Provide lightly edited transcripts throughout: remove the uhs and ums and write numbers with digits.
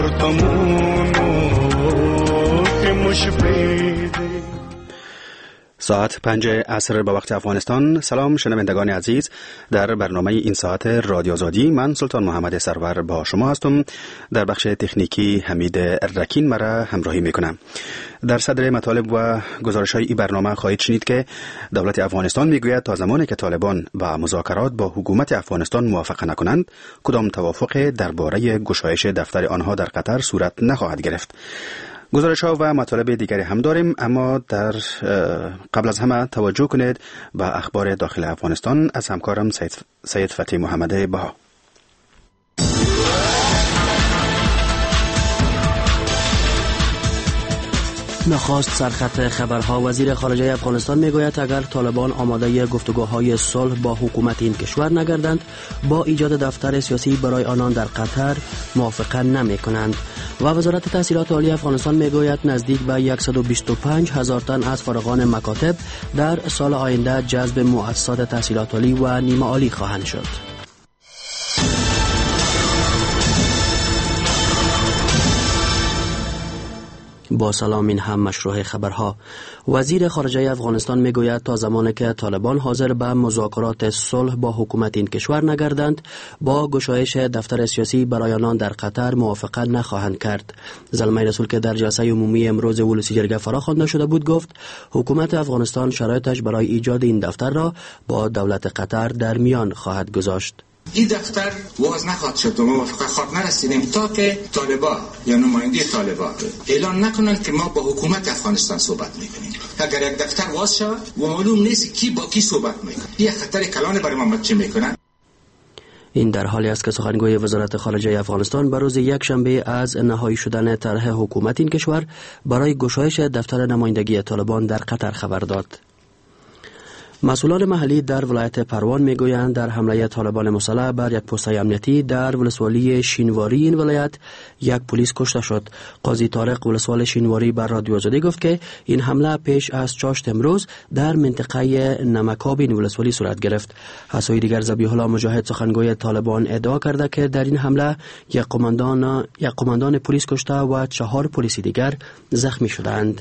ساعت 5 عصر به وقت افغانستان. سلام شنوندگان عزیز، در برنامه این ساعت رادیو آزادی من سلطان محمد سرور با شما هستم. در بخش تکنیکی حمید رکین مرا همراهی میکنم. در صدر مطالب و گزارش‌های این برنامه خواهید شنید که دولت افغانستان میگوید تا زمانی که طالبان با مذاکرات با حکومت افغانستان موافقه نکنند کدام توافق درباره گشایش دفتر آنها در قطر صورت نخواهد گرفت. گزارش‌ها و مطالب دیگری هم داریم، اما در قبل از همه توجه کنید به اخبار داخل افغانستان از همکارم سید فتحی محمد بها. نخست سرخط خبرها. وزیر خارجه افغانستان میگوید اگر طالبان آماده گفتگوهای صلح با حکومت این کشور نگردند با ایجاد دفتر سیاسی برای آنان در قطر موافقه نمی کنند. و وزارت تحصیلات عالی افغانستان میگوید نزدیک به 125,000 تن از فارغان مکاتب در سال آینده جذب مؤسسات تحصیلات عالی و نیمه عالی خواهند شد. با سلام، این هم مشروع خبرها. وزیر خارجه افغانستان میگوید تا زمانی که طالبان حاضر به مذاکرات صلح با حکومت این کشور نگردند با گشایش دفتر سیاسی برای آنان در قطر موافقه نخواهند کرد. زلمه رسول که در جلسه عمومی امروز ولسی جرگه فراخوانده شده بود گفت حکومت افغانستان شرایطش برای ایجاد این دفتر را با دولت قطر در میان خواهد گذاشت. این دفتر واز نخواهد شد و موافقه خواهد نرسیدیم تا که طالبان یا نماینده طالبان اعلان نکنند که ما با حکومت افغانستان صحبت میکنیم. اگر یک دفتر واز شود و معلوم نیست کی با کی صحبت میکنه، این خطر کلان برای ما چه میکنن. این در حالی است که سخنگوی وزارت خارجه افغانستان به روز یک شنبه از نهایی شدن طرح حکومت این کشور برای گشایش دفتر نمایندگی طالبان در قطر خبر داد. مسئولان محلی در ولایت پروان میگویند در حمله طالبان مسلح بر یک پست‌های امنیتی در ولسوالی شینواری این ولایت یک پلیس کشته شد. قاضی طارق ولسوال شینواری بر رادیو آزادی گفت که این حمله پیش از چاشت امروز در منطقه نمکاب این ولسوالی صورت گرفت. از سوی دیگر ذبیح الله مجاهد سخنگوی طالبان ادعا کرده که در این حمله یک قماندان پلیس کشته و 4 پلیسی دیگر زخمی شدند.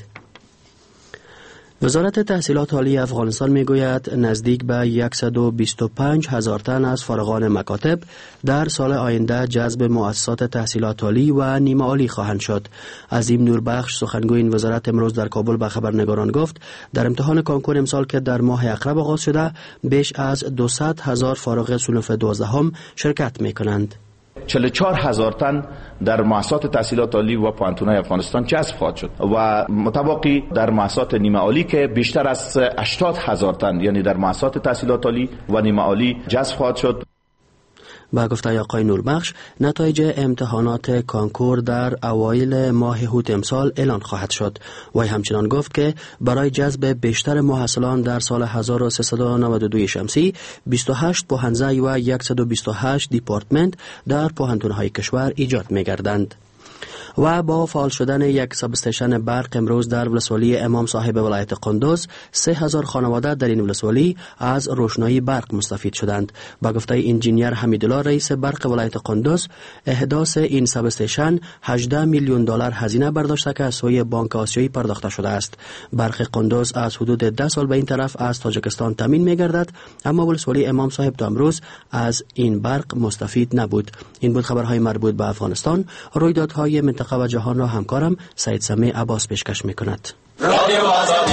وزارت تحصیلات عالی افغانستان میگوید نزدیک به 125,000 تن از فارغان مکاتب در سال آینده جذب مؤسسات تحصیلات عالی و نیمه عالی خواهند شد. عظیم نوربخش سخنگوی این وزارت امروز در کابل به خبرنگاران گفت در امتحان کنکور امسال که در ماه اقرب آغاز شده بیش از 200,000 فارغ صنف 12 شرکت میکنند. 44,000 تن در مؤسسات تحصیلات عالی و پوهنتون‌های افغانستان جذب خواهد شد و متوقع در مؤسسات نیمه عالی که بیشتر از 80,000 تن یعنی در مؤسسات تحصیلات عالی و نیمه عالی جذب خواهد شد. با گفته آقای نوربخش نتایج امتحانات کانکور در اوایل ماه هوت امسال اعلان خواهد شد. وی همچنان گفت که برای جذب بیشتر محصلان در سال 1392 شمسی 28 پوهنځای و 128 دیپارتمنت در پوهنتون‌های کشور ایجاد می‌گردند. و با فعال شدن یک سابستیشن برق امروز در ولسوالی امام صاحب ولایت قندوز 3,000 خانواده در این ولسوالی از روشنایی برق مستفید شدند. با گفته انجینیر حمیدالله رئیس برق ولایت قندوز احداث این سابستیشن 18 میلیون دلار هزینه برداشته که از سوی بانک آسیایی پرداخته شده است. برق قندوز از حدود 10 سال به این طرف از تاجیکستان تامین می‌گردد، اما ولسوالی امام صاحب تا امروز از این برق مستفید نبود. این بود خبرهای مربوط به افغانستان. رویدادهای منطقه و جهان را همکارم سید سمیع عباس پیشکش می‌کند. رادیو آزادی.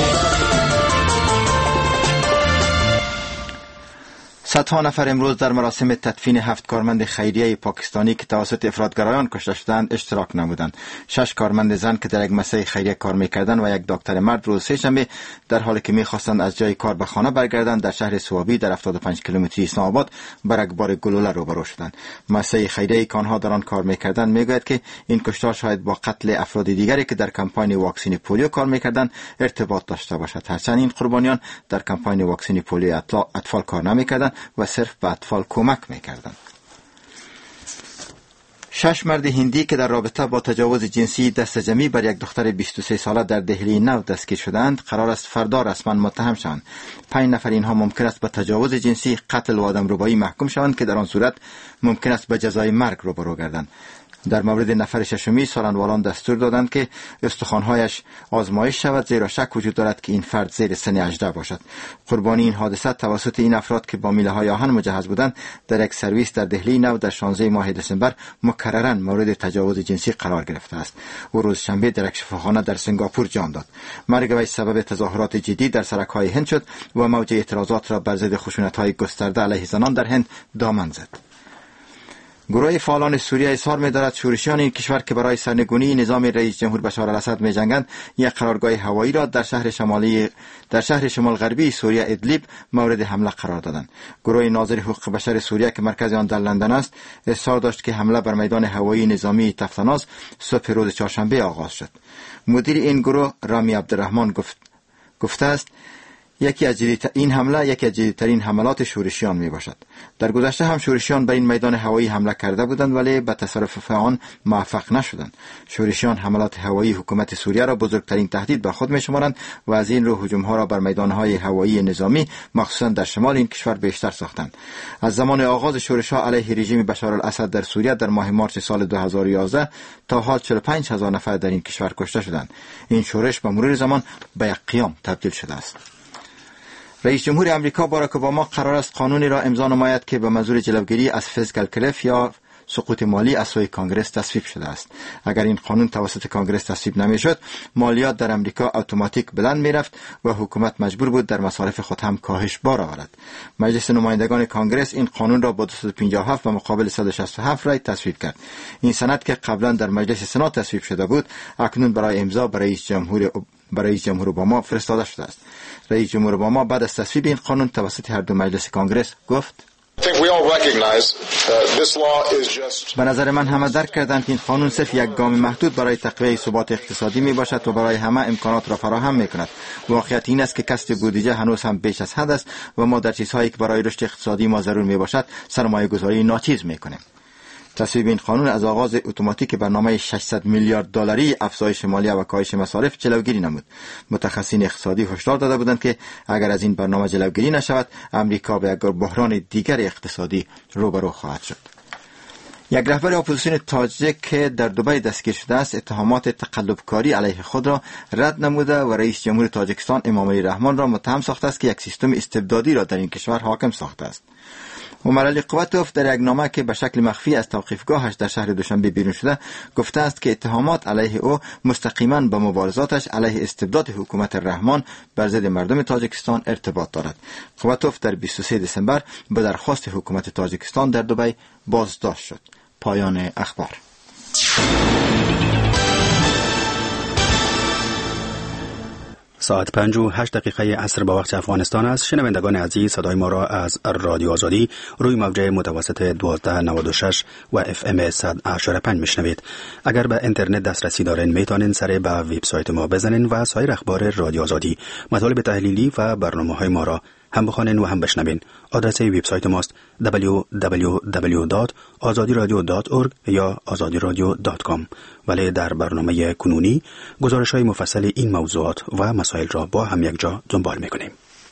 صدها نفر امروز در مراسم تدفین 7 کارمند خیریه پاکستانی که توسط افراطگرایان کشته شدند اشتراک نمودند. 6 کارمند زن که در یک مؤسسه خیریه کار می‌کردند و یک دکتر مرد روز سه‌شنبه در حالی که می‌خواستند از جای کار به خانه برگردند در شهر سوابی در 75 کیلومتری اسلام آباد بر یک بار گلوله روبرو شدند. مؤسسه خیریه که آنها در آن کار می‌کردند میگوید که این کشتار شاید با قتل افراد دیگری که در کمپاین واکسین پولیو کار می‌کردند ارتباط داشته باشد. هرچند این قربانیان در کمپاین واکسین پولیو اطفال کار نمی‌کردند و صرف به اطفال کمک می‌کردند. 6 مرد هندی که در رابطه با تجاوز جنسی دست جمعی بر یک دختر 23 ساله در دهلی نو دستگیر شدند قرار است فردا رسما متهم شوند. 5 نفر اینها ممکن است به تجاوز جنسی، قتل و آدمربایی محکوم شوند که در آن صورت ممکن است به جزای مرگ روبرو گردند. در مورد نفر ششمی سالنوالان دستور دادند که استخوان‌هایش آزمایش شود، زیرا شک وجود دارد که این فرد زیر سن 18 باشد. قربانی این حادثه توسط این افراد که با میله‌های آهن مجهز بودند در یک سرویس در دهلی نو در 16 ماه دسامبر مکرراً مورد تجاوز جنسی قرار گرفته است. او روز شنبه در یک شفاخانه در سنگاپور جان داد. مرگ وی سبب تظاهرات جدی در سرک‌های هند شد و موج اعتراضات را بر ضد خشونت‌های گسترده علیه زنان در هند دامن زد. گروه فعالان سوریه اظهار می‌دارد شورشیان این کشور که برای سرنگونی نظام رئیس جمهور بشار الاسد می‌جنگند یک قرارگاه هوایی را در شهر شمال غربی سوریه ادلیب مورد حمله قرار دادند. گروه ناظر حقوق بشر سوریه که مرکز آن در لندن است اظهار داشت که حمله بر میدان هوایی نظامی تفتناز صبح روز چهارشنبه آغاز شد. مدیر این گروه رامی عبدالرحمن گفته است این حمله یکی از جدیدترین حملات شورشیان می باشد. در گذشته هم شورشیان بر این میدان هوایی حمله کرده بودند ولی به تصرف آن موفق نشدند. شورشیان حملات هوایی حکومت سوریه را بزرگترین تهدید به خود می شمارند و از این رو هجوم‌ها را بر میدان‌های هوایی نظامی مخصوصا در شمال این کشور بیشتر ساختند. از زمان آغاز شورش‌ها علیه رژیم بشار الاسد در سوریه در ماه مارس سال 2011 تا حال 45,000 نفر در این کشور کشته شدند. این شورش به مرور زمان به یک قیام تبدیل شده است. رئیس جمهور امریکا باراک اوباما قرار است قانونی را امضا نماید که به منظور جلوگیری از فیسکال کلیف یا سقوط مالی از سوی کانگرس تصویب شده است. اگر این قانون توسط کانگرس تصویب نمیشد، مالیات در امریکا اتوماتیک بلند میرفت و حکومت مجبور بود در مصارف خود هم کاهش بار آورد. مجلس نمایندگان کانگرس این قانون را با 257 به مقابل 167 رای تصویب کرد. این سند که قبلا در مجلس سنا تصویب شده بود، اکنون برای امضا به رئیس جمهور اوباما فرستاده شده است. رئیس جمهور اوباما بعد از تصویب این قانون توسط هر دو مجلس کانگرس گفت: به نظر من همه درک کردند که این قانون صرف یک گام محدود برای تقویت ثبات اقتصادی می باشد و برای همه امکانات را فراهم می کند. واقعیت این است که کسر بودجه هنوز هم بیش از حد است و ما در چیزهایی که برای رشد اقتصادی ما ضرور می باشد سرمایه گذاری ناچیز می کنیم. تصویب این قانون از آغاز اتوماتیک برنامه 600 میلیارد دلاری افزایش مالیه و کاهش مصارف جلوگیری نمود. متخصصین اقتصادی هشدار داده بودند که اگر از این برنامه جلوگیری نشود، امریکا به یک بحران دیگر اقتصادی روبرو خواهد شد. یک رهبر اپوزیسیون تاجیک که در دبی دستگیر شده است، اتهامات تقلبکاری علیه خود را رد نموده و رئیس جمهور تاجیکستان امامعلی رحمان را متهم ساخته است که یک سیستم استبدادی را در این کشور حاکم ساخته است. عمر علی قوتوف در یک نامه که به شکل مخفی از توقیفگاهش در شهر دوشنبه بیرون شده گفته است که اتهامات علیه او مستقیما به مبارزاتش علیه استبداد حکومت رحمان بر ضد مردم تاجیکستان ارتباط دارد. قوتوف در 23 دسامبر به درخواست حکومت تاجیکستان در دبی بازداشت شد. پایان اخبار. ساعت 5:08 عصر به وقت افغانستان است. شنوندگان عزیز، صدای ما را از رادیو آزادی روی موجه متوسط 1296 و FM 100.5 میشنوید. اگر به اینترنت دسترسی دارین میتونین سر به وبسایت ما بزنین و سایر اخبار رادیو آزادی، مطالب تحلیلی و برنامه‌های ما را هم بخوانین و هم بشنوین. آدرس وبسایت ماست www.azadiradio.org یا azadiradio.com. ولی در برنامه کنونی گزارش‌های مفصل این موضوعات و مسائل را با هم یک جا دنبال می‌کنیم.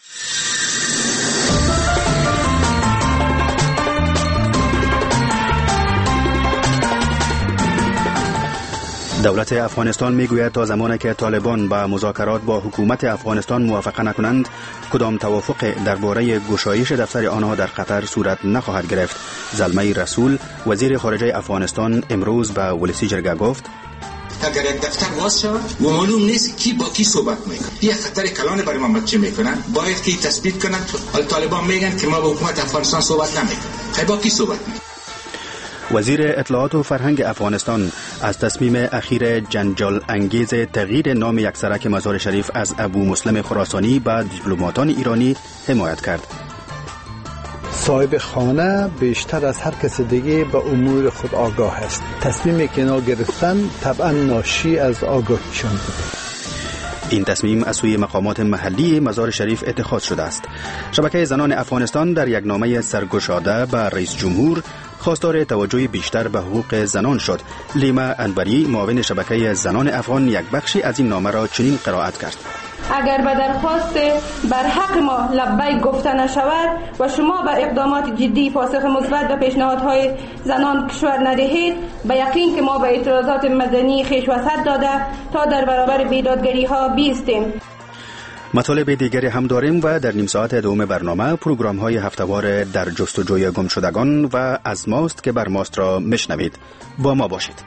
دولت افغانستان میگوید تا زمانی که طالبان با مذاکرات با حکومت افغانستان موافقه نکنند، کدام توافق درباره گشایش دفتر آنها در قطر صورت نخواهد گرفت. زلمه رسول وزیر خارجه افغانستان امروز به ولسی جرگه گفت: اگر یک دفتر باز شود و معلوم نیست کی با کی صحبت میکنه، یه خطر کلان برای ما بچه میکنن، باید که تثبیت کنند. طالبان میگن که ما با حکومت افغانستان صحبت نمیکنیم، با کی صحبت میکنیم؟ وزیر اطلاعات و فرهنگ افغانستان از تصمیم اخیر جنجال انگیز تغییر نام یک سرک مزار شریف از ابو مسلم خراسانی به دیپلماتان ایرانی حمایت کرد. صاحب خانه بیشتر از هر کس دیگه به امور خود آگاه است. تصمیمی که اینا گرفتن طبعا ناشی از آگاهیشان بود. این تصمیم از سوی مقامات محلی مزار شریف اتخاذ شده است. شبکه زنان افغانستان در یک نامه سرگشاده به رئیس جمهور خواستار توجه بیشتر به حقوق زنان شد. لیما انوری معاون شبکه زنان افغان یک بخشی از این نامه را چنین قرائت کرد: اگر به درخواست بر حق ما لبیک گفته نشود و شما به اقدامات جدی پاسخ مثبت به پیشنهادهای زنان کشور ندهید، به یقین که ما به اعتراضات مدنی خویش وسعت داده تا در برابر بیدادگری ها بیستیم. مطالب دیگری هم داریم و در نیم ساعت دوم برنامه پروگرام های هفته‌وار در جستجوی گمشدگان و از ماست که بر ماست را میشنوید. با ما باشید.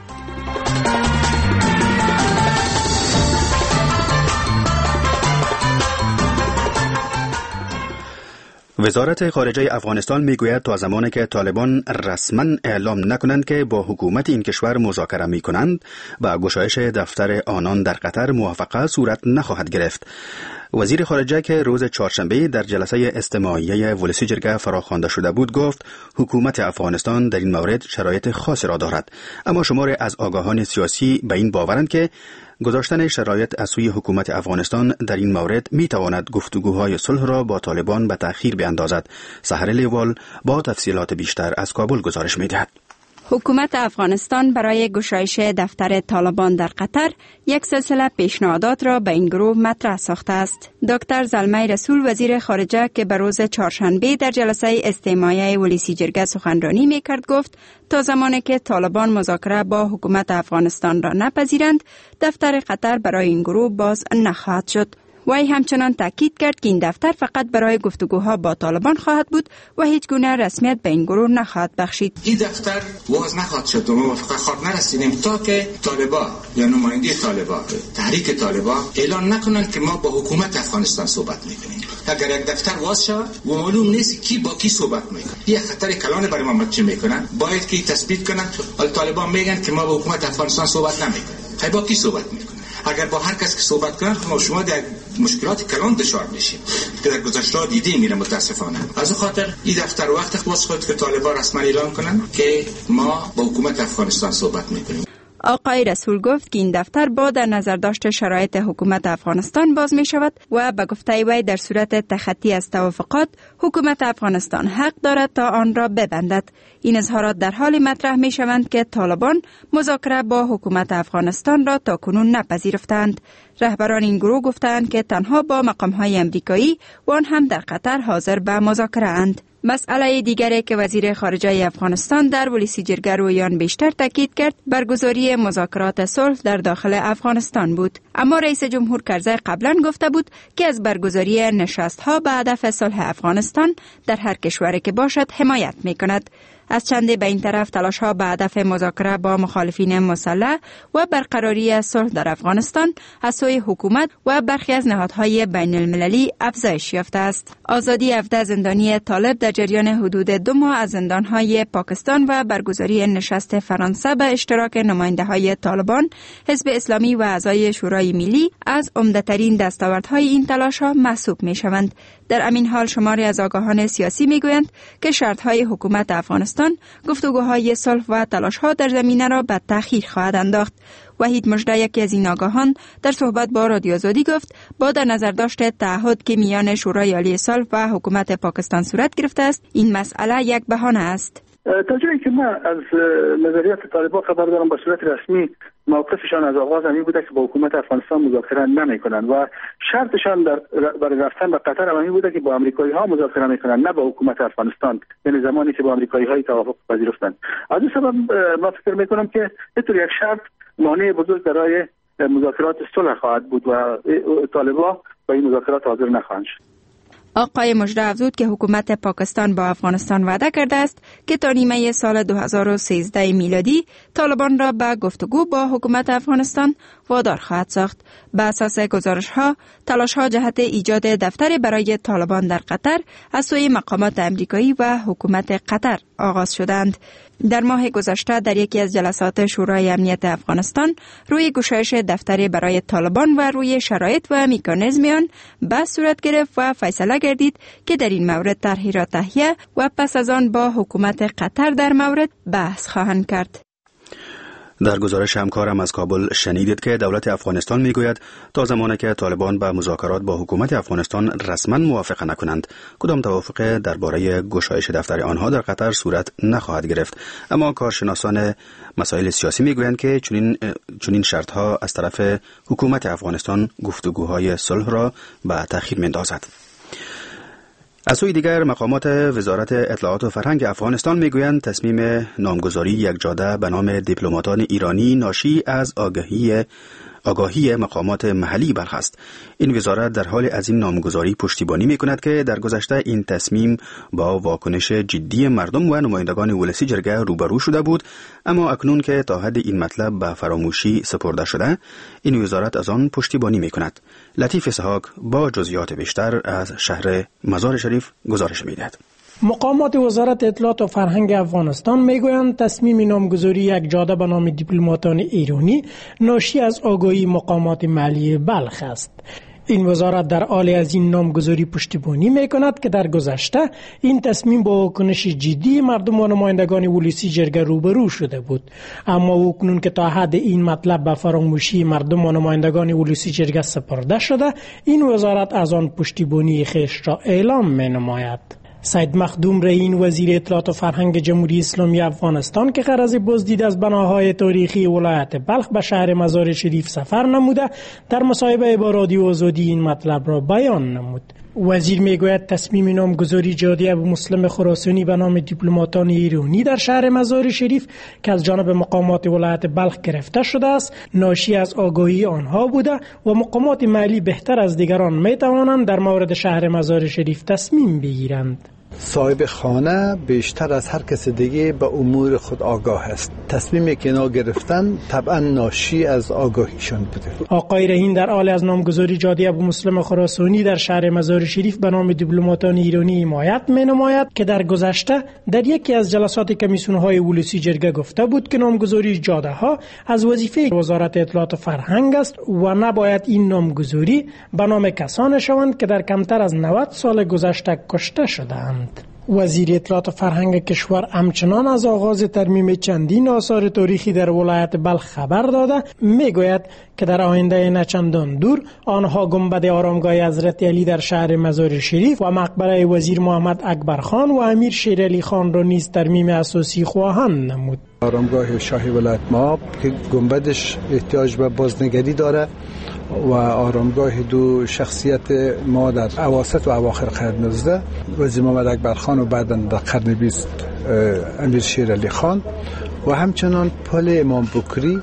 وزارت خارجه افغانستان میگوید تا زمانی که طالبان رسما اعلام نکنند که با حکومت این کشور مذاکره میکنند با گشایش دفتر آنان در قطر موافقه صورت نخواهد گرفت. وزیر خارجه که روز چهارشنبه در جلسه استماعیه ولسی جرگه فراخوانده شده بود گفت حکومت افغانستان در این مورد شرایط خاصی را دارد، اما شمار از آگاهان سیاسی به این باورند که گذاشتن شرایط از سوی حکومت افغانستان در این مورد می تواند گفتگوهای صلح را با طالبان به تأخیر بیاندازد. سحر لیوال با تفصیلات بیشتر از کابل گزارش می دهد. حکومت افغانستان برای گشایش دفتر طالبان در قطر یک سلسله پیشنهادات را به این گروه مطرح ساخته است. دکتر زلمه رسول وزیر خارجه که به روز چهارشنبه در جلسه استماعیه ولسی جرگه سخنرانی میکرد گفت تا زمانی که طالبان مذاکره با حکومت افغانستان را نپذیرند، دفتر قطر برای این گروه باز نخواهد شد. وی همچنان تاکید کرد که این دفتر فقط برای گفتگوها با طالبان خواهد بود و هیچ گونه رسمیت به این گروه نخواهد بخشید. این دفتر باز نخواهد شد و موافقه خود نرسیدیم تا که طالبان یا نماینده طالبان، تحریک طالبان اعلان نکنند که ما با حکومت افغانستان صحبت میکنیم. اگر یک دفتر باز شود و معلوم نیست کی با کی صحبت میکنه، یه خطر کلان برای ما متوجه میکنن، باید که تثبیت کنند. طالبان میگن که ما با حکومت افغانستان صحبت نمیکنیم، با کی صحبت میکنه؟ اگر با هر کس که صحبت کنن ما شما در مشکلات کلان دچار میشیم که در گذشته دیدیم. میره متاسفانه از خاطر این دفتر وقت باز خود که طالبان رسما اعلام کنن که ما با حکومت افغانستان صحبت میکنیم. آقای رسول گفت که این دفتر با در نظر داشت شرایط حکومت افغانستان باز می شود و به گفته وی در صورت تخطی از توافقات حکومت افغانستان حق دارد تا آن را ببندد. این اظهارات در حال مطرح می شوند که طالبان مذاکره با حکومت افغانستان را تاکنون نپذیرفتند. رهبران این گروه گفتند که تنها با مقام‌های امریکایی و آن هم در قطر حاضر به مذاکره اند. مسئله دیگری که وزیر خارجه افغانستان در ولسی جرگه روی آن بیشتر تاکید کرد برگزاری مذاکرات صلح در داخل افغانستان بود. اما رئیس جمهور کرزی قبلا گفته بود که از برگزاری نشست‌ها به هدف صلح افغانستان در هر کشوری که باشد حمایت می‌کند. از چندی به این طرف تلاش‌ها به هدف مذاکره با مخالفین مسلح و برقراری صلح در افغانستان از سوی حکومت و برخی از نهادهای بین المللی افزایش یافته است. آزادی 17 زندانی طالب در جریان حدود 2 ماه از زندانهای پاکستان و برگزاری نشست فرانسه به اشتراک نماینده‌های طالبان، حزب اسلامی و اعضای شورای ملی از عمده‌ترین دستاوردهای این تلاش‌ها محسوب می‌شوند. در همین حال شماری از آگاهان سیاسی میگویند که شرط‌های حکومت افغانستان گفتگوهای صلح و تلاش‌ها در زمینه را به تأخیر خواهد انداخت. وحید مژده یکی از این آگاهان در صحبت با رادیو آزادی گفت با در نظر داشت تعهد که میان شورای عالی صلح و حکومت پاکستان صورت گرفته است، این مسئله یک بهانه است. تا جایی که من از نظریات طالبان خبر دارم به صورت رسمی موقفشان از آغاز همین بوده که با حکومت افغانستان مذاکره نمی‌کنند و شرطشان برای رفتن به قطر همین بوده که با آمریکایی‌ها مذاکره می‌کنند، نه با حکومت افغانستان، یعنی زمانی که با آمریکایی‌ها توافق پذیرفتند. از این سبب من فکر می‌کنم که اینطور یک شرط مانع بزرگ برای مذاکرات صلح خواهد بود و طالبان با این مذاکرات حاضر نخواهند شد. آقای مژده افزود که حکومت پاکستان با افغانستان وعده کرده است که تا نیمه سال 2013 میلادی طالبان را به گفتگو با حکومت افغانستان وادار خواهد ساخت. به اساس گزارش‌ها، تلاش‌ها جهت ایجاد دفتری برای طالبان در قطر از سوی مقامات امریکایی و حکومت قطر آغاز شدند. در ماه گذشته در یکی از جلسات شورای امنیت افغانستان روی گشایش دفتری برای طالبان و روی شرایط و مکانیزم آن بحث صورت گرفت و فیصله گردید که در این مورد طرحی را تهیه و پس از آن با حکومت قطر در مورد بحث خواهند کرد. در گزارش همکارم از کابل شنیدید که دولت افغانستان میگوید تا زمانی که طالبان به مذاکرات با حکومت افغانستان رسما موافقه نکنند کدام توافق درباره گشایش دفتر آنها در قطر صورت نخواهد گرفت. اما کارشناسان مسائل سیاسی میگویند که چنین شرطها از طرف حکومت افغانستان گفتگوهای صلح را به تأخیر می‌اندازد. از سوی دیگر مقامات وزارت اطلاعات و فرهنگ افغانستان میگویند تصمیم نامگذاری یک جاده به نام دیپلماتان ایرانی ناشی از آگاهی مقامات محلی بلخ است. این وزارت در حال از این نامگذاری پشتیبانی میکند که در گذشته این تصمیم با واکنش جدی مردم و نمایندگان ولسی جرگه روبرو شده بود، اما اکنون که تا حد این مطلب به فراموشی سپرده شده این وزارت از آن پشتیبانی میکند. لطیف اسحاق با جزئیات بیشتر از شهر مزار شریف گزارش میدهد. مقامات وزارت اطلاعات و فرهنگ افغانستان میگویند تصمیم نامگذاری یک جاده به نام دیپلماتان ایرانی ناشی از آگاهی مقامات محلی بلخ است. این وزارت در حال از این نامگذاری پشتیبانی میکند که در گذشته این تصمیم با واکنش جدی مردم و نمایندگان ولسی جرگه روبرو شده بود، اما اکنون که تا حد این مطلب به فراموشی مردم و نمایندگان ولسی جرگه سپرده شده این وزارت از آن پشتیبانی خویش را اعلام مینماید. سید مخدوم رئین وزیر اطلاعات و فرهنگ جمهوری اسلامی افغانستان که غرض بازدید از بناهای تاریخی ولایت بلخ به شهر مزار شریف سفر نموده در مصاحبه با رادیو آزادی این مطلب را بیان نمود. وزیر میگوید تصمیم نامگذاری جاده ابو مسلم خراسانی به نام دیپلماتان ایرانی در شهر مزار شریف که از جانب مقامات ولایت بلخ گرفته شده است ناشی از آگاهی آنها بوده و مقامات محلی بهتر از دیگران میتوانند در مورد شهر مزار شریف تصمیم بگیرند. صاحب خانه بیشتر از هر کس دیگه به امور خود آگاه است. تصمیمی که اینا گرفتن طبعا ناشی از آگاهیشان بوده. آقای رهین در حال از نامگذاری جاده ابو مسلم خراسانی در شهر مزار شریف به نام دیپلماتان ایرانی حمایت مینماید که در گذشته در یکی از جلسات کمیسیون‌های ولسی جرگه گفته بود که نامگذاری جاده ها از وظیفه وزارت اطلاعات و فرهنگ است و نباید این نامگذاری به نام کسانی شوند که در کمتر از 90 سال گذشته کشته شدند. وزیر اطلاعات و فرهنگ کشور همچنان از آغاز ترمیم چندین آثار تاریخی در ولایت بلخ خبر داده میگوید که در آینده نچندان دور آنها گنبد آرامگاه حضرت علی در شهر مزار شریف و مقبره وزیر محمد اکبر خان و امیر شیر علی خان را نیز ترمیم اساسی خواهند نمود. آرامگاه شاهی ولایت ما که گنبدش احتیاج به بازنگری داره و آرامگاه دو شخصیت ما در اواسط و اواخر قرن 19 وزیر محمد اکبر خان و بعداً در قرن 20 امیر شیر علی خان و همچنان پل امام بکری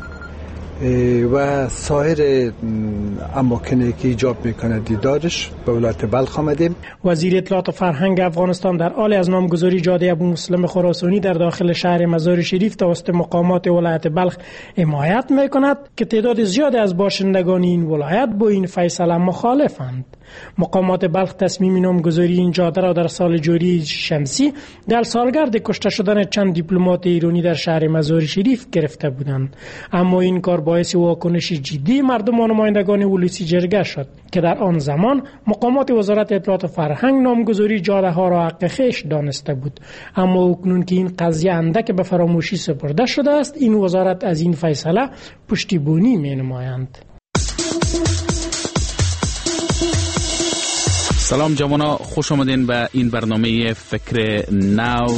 و سایر اماکنی که ایجاب میکنه دیدارش به ولایت بلخ آمدیم. وزیر اطلاعات و فرهنگ افغانستان در حال از نامگذاری جاده ابو مسلم خراسانی در داخل شهر مزار شریف توسط مقامات ولایت بلخ حمایت میکند که تعداد زیادی از باشندگان این ولایت با این فیصله مخالفند. مقامات بلخ تصمیم نامگذاری این جاده را در سال جاری شمسی در سالگرد کشته شدن چند دیپلمات ایرانی در شهر مزار شریف گرفته بودند، اما این کار باعث واکنش جدی مردم و نمایندگان ولسی جرگه شد که در آن زمان مقامات وزارت اطلاعات و فرهنگ نامگذاری جاده ها را حق خویش دانسته بود، اما اکنون که این قضیه اندک به فراموشی سپرده شده است این وزارت از این فیصله پشتیبانی می‌نمایند. سلام جوانا، خوش آمدین به این برنامه فکر نو.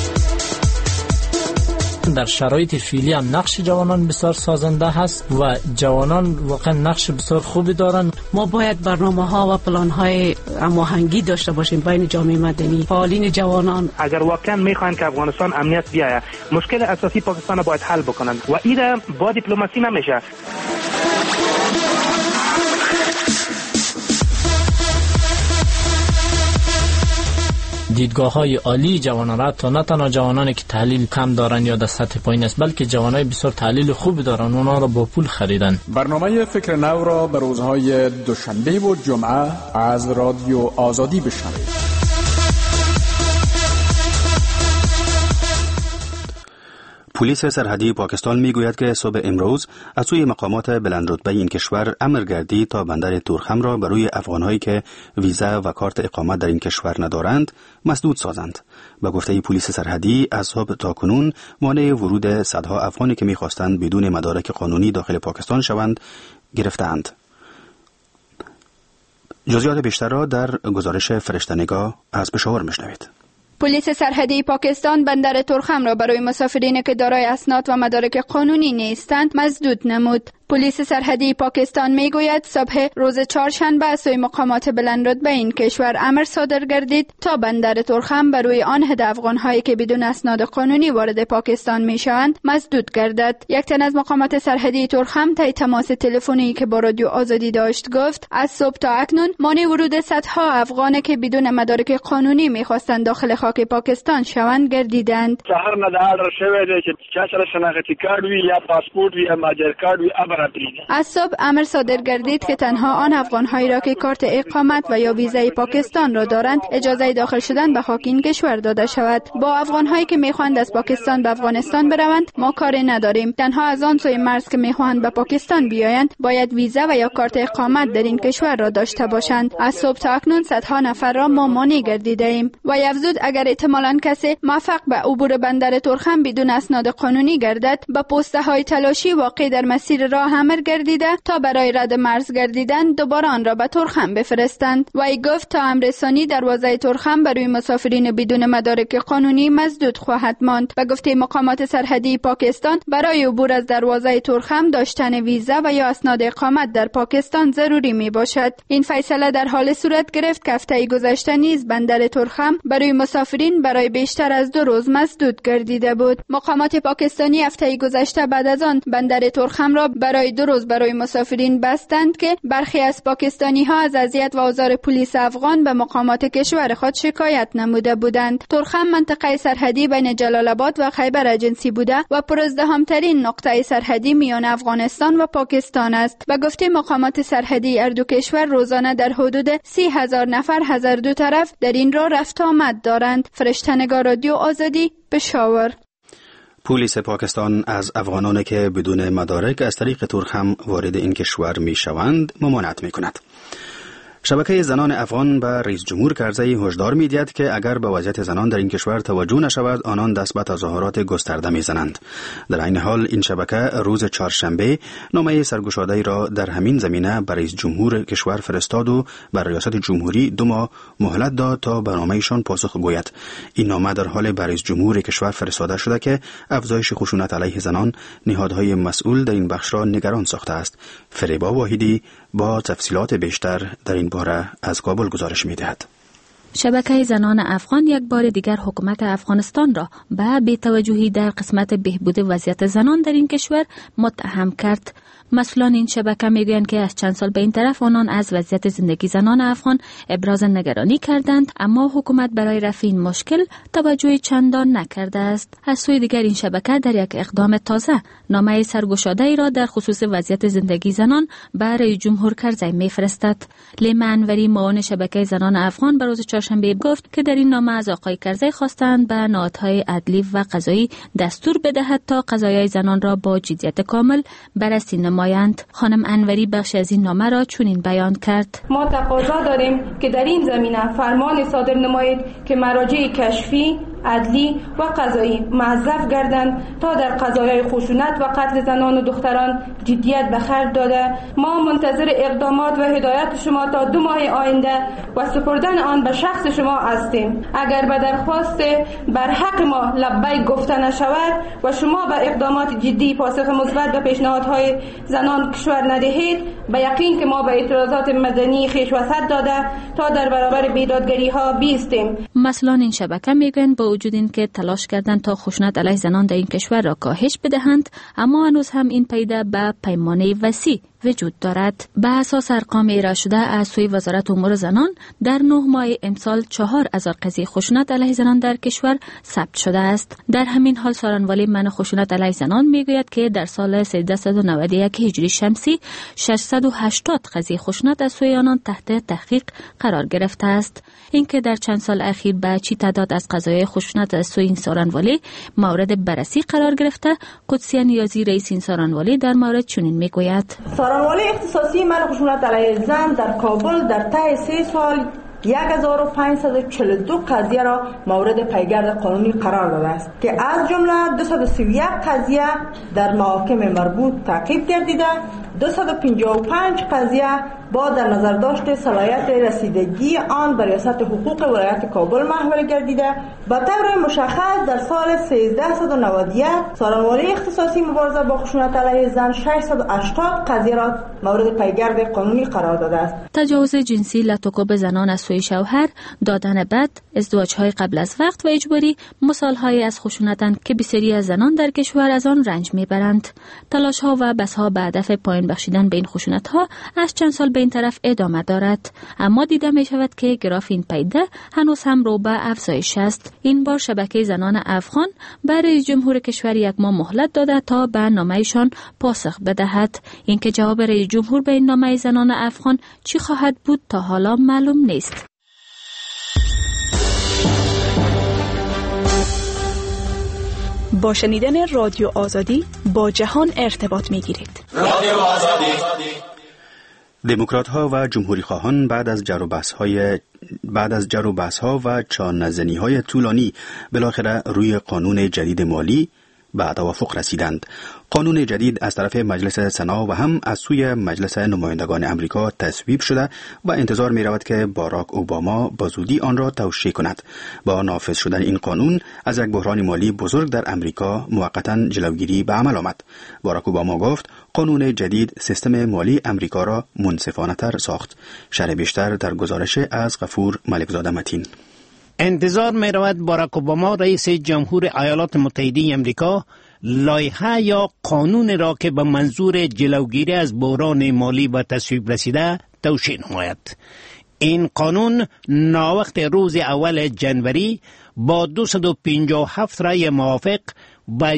در شرایط فعلی هم نقش جوانان بسیار سازنده هست و جوانان واقعا نقش بسیار خوبی دارن. ما باید برنامه‌ها و پلان‌های هماهنگی داشته باشیم بین جامعه مدنی، فعالین جوانان. اگر واقعا میخواین که افغانستان امنیت بیاید، مشکل اساسی پاکستان باید حل بکنند و این با دیپلماسی نمیشه. دیدگاه‌های عالی جوانان را تا نه تنها جوانانی که تحلیل کم دارن یا در سطح پایین است بلکه جوانای بسیار تحلیل خوبی دارن اونا را با پول خریدن. برنامه فکر نو را به روزهای دوشنبه و جمعه از رادیو آزادی بشنوید. پلیس سرحدی پاکستان میگوید که صبح امروز از سوی مقامات بلندرتبه این کشور امر گردید تا بندر تورخم را بر روی افغانهایی که ویزا و کارت اقامت در این کشور ندارند مسدود سازند. به گفته پلیس سرحدی از صبح تا کنون مانع ورود صدها افغانی که میخواستند بدون مدارک قانونی داخل پاکستان شوند گرفتند. جزئیات بیشتر را در گزارش فرشته‌نگاه از پشاور میشنوید. پلیس سرحدی پاکستان بندر تورخم را برای مسافرین که دارای اسناد و مدارک قانونی نیستند مسدود نمود. پلیس سرحدی پاکستان میگوید صبح روز چهارشنبه از سوی مقامات بلندرتبه این کشور امر صادر گردید تا بندر تورخم بر روی آن عده افغان‌هایی که بدون اسناد قانونی وارد پاکستان میشوند مسدود گردد. یک تن از مقامات سرحدی تورخم طی تماس تلفنی که با رادیو آزادی داشت گفت از صبح تا اکنون مانع ورود صدها افغان که بدون مدارک قانونی میخواستند داخل خاک پاکستان شوند گردیدند. هر ندال شوه که چا شناختی کارت وی یا پاسپورت وی یا ماجر کارت وی از صبح امر صادر گردید که تنها آن افغان‌هایی را که کارت اقامت و یا ویزای پاکستان را دارند اجازه داخل شدن به خاک این کشور داده شود. با افغان‌هایی که می‌خواهند از پاکستان به افغانستان بروند ما کاری نداریم. تنها از آن سوی مرز که می‌خواهند به پاکستان بیایند باید ویزا و یا کارت اقامت در این کشور را داشته باشند. از صبح تا اکنون صدها نفر را ما مانع گردیده ایم. و افزود اگر احتمالاً کسی موفق به عبور بندر تورخم بدون اسناد قانونی گردد به پست‌های تلاشی واقع در مسیر راه امر گردیده تا برای رد مرز گردیدن دوباره آن را به تورخم بفرستند. و ای گفت تا امررسانی دروازه تورخم برای مسافرین بدون مدارک قانونی مسدود خواهد ماند. و گفته مقامات سرحدی پاکستان برای عبور از دروازه تورخم داشتن ویزا و یا اسناد اقامت در پاکستان ضروری می باشد. این فیصله در حال صورت گرفت که هفته گذشته نیز بندر تورخم برای مسافرین برای بیشتر از 2 روز مسدود گردیده بود. مقامات پاکستانی هفته گذشته بعد از آن بندر تورخم را برای 2 روز برای مسافرین بستند که برخی از پاکستانی ها از اذیت و آزار پلیس افغان به مقامات کشور خود شکایت نموده بودند. تورخم منطقه سرحدی بین جلال آباد و خیبر اجنسی بوده و پرازدحام‌ترین نقطه سرحدی میان افغانستان و پاکستان است. به گفته مقامات سرحدی هر دو کشور روزانه در حدود 30,000 نفر از هر دو طرف در این راه رفت آمد دارند. فرشته‌نگاه رادیو آزادی پشاور. پلیس پاکستان از افغانانی که بدون مدارک از طریق تورخم وارد این کشور می شوند ممانعت می کند. شبکه زنان افغان به رئیس جمهور کرزی هشدار می‌دهد که اگر به وضعیت زنان در این کشور توجه نشود آنان دست به تظاهرات گسترده می‌زنند. در این حال این شبکه روز چهارشنبه نامه سرگشاده‌ای را در همین زمینه به رئیس جمهور کشور فرستاد و بر ریاست جمهوری 2 ماه مهلت داد تا به نامه‌شان پاسخ گوید. این نامه در حال به رئیس جمهور کشور فرستاده شده که افزایش خشونت علیه زنان نهادهای مسئول در این بخش را نگران ساخته است. فریبا واحدی با تفصیلات بیشتر در این باره از کابل گزارش می‌دهد. شبکه زنان افغان یک بار دیگر حکومت افغانستان را به بی‌توجهی در قسمت بهبود وضعیت زنان در این کشور متهم کرد. مسئولان این شبکه میگویند که از چند سال به این طرف آنان از وضعیت زندگی زنان افغان ابراز نگرانی کردند، اما حکومت برای رفع این مشکل توجه چندان نکرده است. از سوی دیگر این شبکه در یک اقدام تازه نامه سرگشاده‌ای را در خصوص وضعیت زندگی زنان برای جمهور کرزی میفرستد. لیما انوری معاون شبکه زنان افغان به روز چهارشنبه گفت که در این نامه از آقای کرزی خواستند به نهادهای عدلی و قضایی دستور بدهد تا قضایای زنان را با جدیت کامل بررسی نمایند. خانم انوری بخش از این نامه را چنین بیان کرد: ما تقاضا داریم که در این زمینه فرمان صادر نمایید که مراجع کشفی، عدلی و قضایی موظف گردند تا در قضایای خشونت و قتل زنان و دختران جدیت به خرج داده. ما منتظر اقدامات و هدایت شما تا 2 ماه آینده و سپردن آن به شخص شما هستیم. اگر به درخواست بر حق ما لبیک گفته نشود و شما به اقدامات جدی پاسخ مثبت به پیشنهادهای زنان کشور ندهید، به یقین که ما به اعتراضات مدنی خویش وسعت داده تا در برابر بیدادگری ها بیستیم. مسئولان این شبکه میگویند با وجود این که تلاش کردند تا خشونت علیه زنان در این کشور را کاهش بدهند، اما هنوز هم این پیدا به پیمانه وسیع وجود دارد. به اساس ارقام ارائه شده از سوی وزارت امور زنان در 9 ماه امسال 4000 قضیه خشونت علیه زنان در کشور ثبت شده است. در همین حال سارنوالی منع خشونت علیه زنان میگوید که در سال 1391 هجری شمسی 680 قضیه خشونت از سوی آنان تحت تحقیق قرار گرفته است. اینکه در چند سال اخیر به چی تعداد از قضایای خشونت از سوی این سارنوالی مورد بررسی قرار گرفته، قدسی نیازی رئیس این سارنوالی در مورد چنین میگوید: سارنوالی اختصاصی منع خشونت علیه زن در کابل در طی 3 سال 1542 قضیه را مورد پیگرد قانونی قرار داده است که از جمله 231 قضیه در محاکم مربوط تعقیب گردیده، 255 قضیه با در نظر داشت صلاحیت رسیدگی آن به ریاست حقوق ولایت کابل محول گردیده. به طور مشخص در سال 1391 سارنوالی اختصاصی مبارزه با خشونت علیه زن 680 قضیه را مورد پیگرد قانونی قرار داده است. تجاوز جنسی، لطکو به زنان از سوی شوهر، دادن بد، ازدواج‌های قبل از وقت و اجباری مثال‌هایی از خشونتند که بسیاری از زنان در کشور از آن رنج میبرند. تلاش‌ها و بس‌ها به هدف پایان بخشیدن به این خشونت‌ها از چند سال به این طرف ادامه دارد، اما دیده می‌شود که گراف این پیده هنوز هم رو به افزایش است. این بار شبکه زنان افغان برای جمهور کشور 1 ماه مهلت داده تا به نامه‌شان پاسخ بدهد. اینکه جواب رئیس جمهور به این نامه زنان افغان چی خواهد بود تا حالا معلوم نیست. با شنیدن رادیو آزادی با جهان ارتباط می‌گیرید. رادیو آزادی. دموکرات ها و جمهوری خواهان بعد از جر و بحث ها و چانه‌زنی های طولانی بالاخره روی قانون جدید مالی به توافق رسیدند. قانون جدید از طرف مجلس سنا و هم از سوی مجلس نمایندگان امریکا تصویب شده و انتظار می رود که باراک اوباما با زودی آن را توشیح کند. با نافذ شدن این قانون از یک بحران مالی بزرگ در امریکا موقتا جلوگیری به عمل آمد. باراک اوباما گفت قانون جدید سیستم مالی امریکا را منصفانه تر ساخت. شرح بیشتر در گزارش از غفور ملکزاده متین. انتظار می رود باراک اوباما رئیس جمهور ایالات متحده امریکا لایحه یا قانون را که به منظور جلوگیری از بحران مالی به تصویب رسیده توشیح نماید. این قانون ناوقت روز اول جنوری با 257 رأی موافق و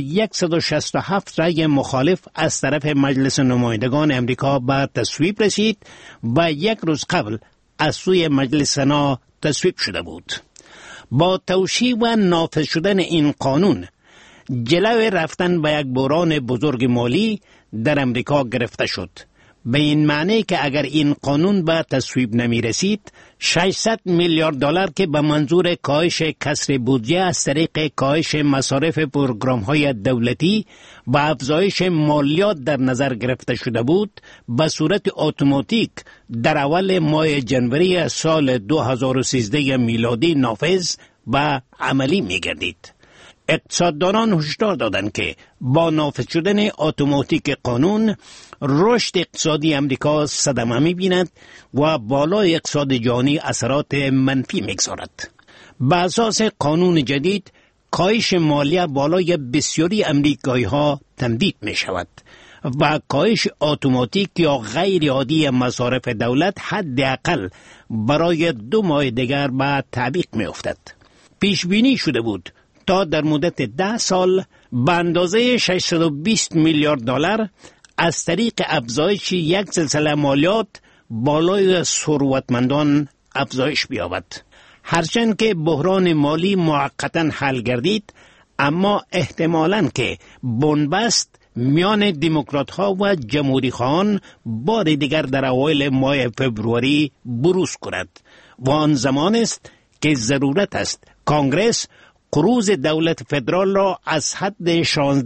167 رأی مخالف از طرف مجلس نمایندگان امریکا به تصویب رسید و 1 روز قبل از سوی مجلس سنا تصویب شده بود. با توشیح و نافذ شدن این قانون جلوی رفتن به یک بحران بزرگ مالی در امریکا گرفته شد. به این معنی که اگر این قانون به تصویب نمی رسید 600 میلیارد دلار که به منظور کاهش کسر بودجه از طریق کاهش مصارف پروگرام های دولتی و افزایش مالیات در نظر گرفته شده بود به صورت اتوماتیک در اول ماه جنوری سال 2013 میلادی نافذ و عملی می گردید. اقتصاددانان هشدار دادند که با نافذ شدن اتوماتیک قانون رشد اقتصادی امریکا صدمه می‌بیند و بالای اقتصاد جهانی اثرات منفی می‌گذارد. به اساس قانون جدید کاهش مالیه بالای بسیاری امریکایی‌ها تمدید می‌شود و کاهش اتوماتیک یا غیر عادی مصارف دولت حداقل برای 2 ماه دیگر به تعویق می‌افتد. پیش بینی شده بود تا در مدت 10 سال به اندازه 620 میلیارد دلار از طریق افزایش یک سلسله مالیات بالای ثروتمندان افزایش بیابد. هرچند که بحران مالی موقتا حل گردید، اما احتمالاً که بنبست میان دموکرات ها و جمهوری خواهان بار دیگر در اوایل ماه فبروری بروز کند و آن زمان است که ضرورت است کانگرس قروض دولت فدرال را از حد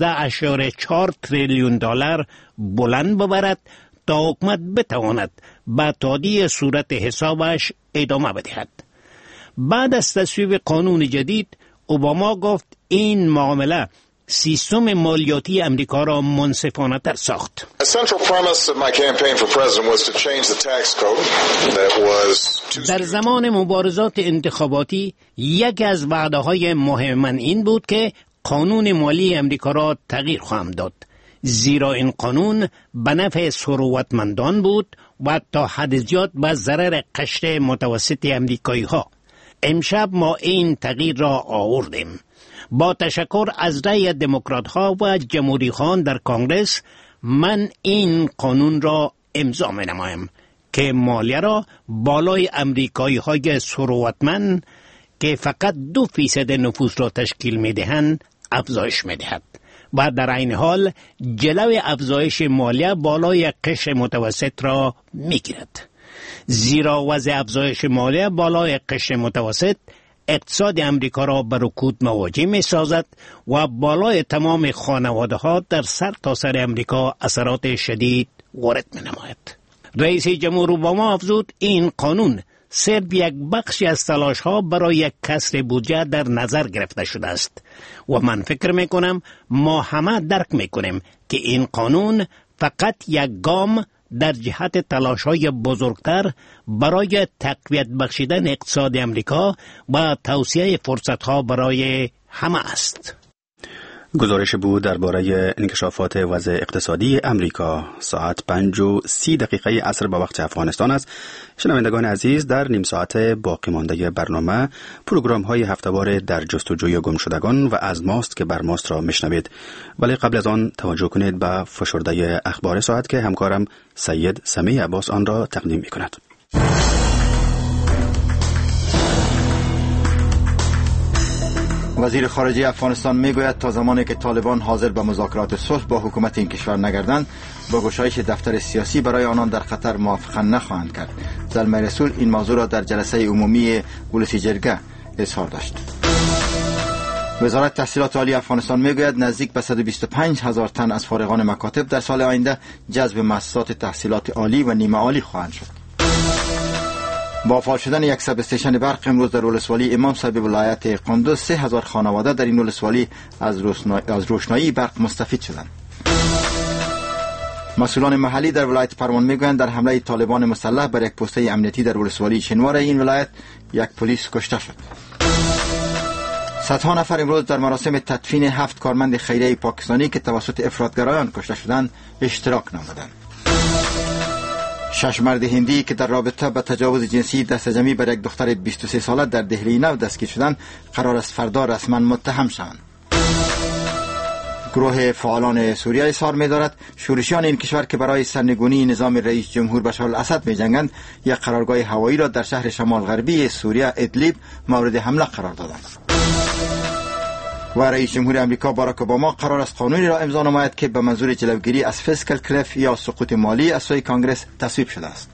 16.4 تریلیون دلار بلند ببرد تا حکومت بتواند به تادیه صورت حسابش ادامه بدهد. بعد از تصویب قانون جدید، اوباما گفت این معامله سیستم مالیاتی امریکا را منصفانه تر ساخت. در زمان مبارزات انتخاباتی یکی از وعده‌های مهم من این بود که قانون مالی امریکا را تغییر خواهم داد. زیرا این قانون به نفع ثروتمندان بود و تا حد زیاد به ضرر قشر متوسط امریکایی ها. امشب ما این تغییر را آوردیم. با تشکر از رأی دموکرات ها و جمهوری خواهان در کانگرس من این قانون را امضا می نمایم که مالیه را بالای امریکایی های ثروتمند که فقط 2% نفوس را تشکیل می دهند افزایش می دهد و در این حال جلوی افزایش مالیه بالای قشر متوسط را می گیرد. زیرا وضع افزایش مالیه بالای قشر متوسط اقتصاد امریکا را به رکود مواجه می سازد و بالای تمام خانواده ها در سرتاسر امریکا اثرات شدید وارد می نماید. رئیس جمهور اوباما افزود این قانون صرف یک بخشی از تلاش ها برای یک کسر بودجه در نظر گرفته شده است و من فکر می کنم ما همه درک می کنیم که این قانون فقط یک گام در جهت تلاش های بزرگتر برای تقویت بخشیدن اقتصاد امریکا و توسعه فرصت ها برای همه است. گزارش بود درباره انکشافات وضع اقتصادی امریکا. ساعت 5:30 عصر به وقت افغانستان است. شنوندگان عزیز، در نیم ساعت باقی مانده برنامه پروگرام های هفته‌وار در جستجوی گمشدگان و از ماست که بر ماست را میشنوید. ولی قبل از آن توجه کنید به فشرده اخبار ساعت که همکارم سید سمی عباس آن را تقدیم می‌کند. وزیر خارجه افغانستان میگوید تا زمانی که طالبان حاضر به مذاکرات صلح با حکومت این کشور نگردند با گشایش دفتر سیاسی برای آنان در قطر موافقت نخواهند کرد. زلمه رسول این موضوع را در جلسه عمومی ولسی جرگه اظهار داشت. وزارت تحصیلات عالی افغانستان میگوید نزدیک به 125,000 تن از فارغان مکاتب در سال آینده جذب مؤسسات تحصیلات عالی و نیمه عالی خواهند شد. با فعال شدن یک سب استیشن برق امروز در ولسوالی امام صاحب ولایت قندوز 3,000 خانواده در این ولسوالی از روشنایی برق مستفید شدند. مسئولان محلی در ولایت پروان میگویند در حمله طالبان مسلح بر یک پسته امنیتی در ولسوالی شنوار این ولایت یک پلیس کشته شد. صدها نفر امروز در مراسم تدفین 7 کارمند خیریه پاکستانی که توسط افراطگرایان کشته شدند اشتراک نمودند. 6 مرد هندی که در رابطه با تجاوز جنسی دست جمعی بر یک دختر 23 ساله در دهلی نو دستگیر شدند قرار است فردا رسما متهم شوند. گروه فعالان سوریه اظهار می‌دارد شورشیان این کشور که برای سرنگونی نظام رئیس جمهور بشار الاسد می‌جنگند یک قرارگاه هوایی را در شهر شمال غربی سوریه ادلیب مورد حمله قرار دادند. و رئیس جمهور امریکا باراک اوباما قرار است قانونی را امضا نماید که به منظور جلوگیری از فیسکال کلیف یا سقوط مالی از سوی کانگرس تصویب شده است.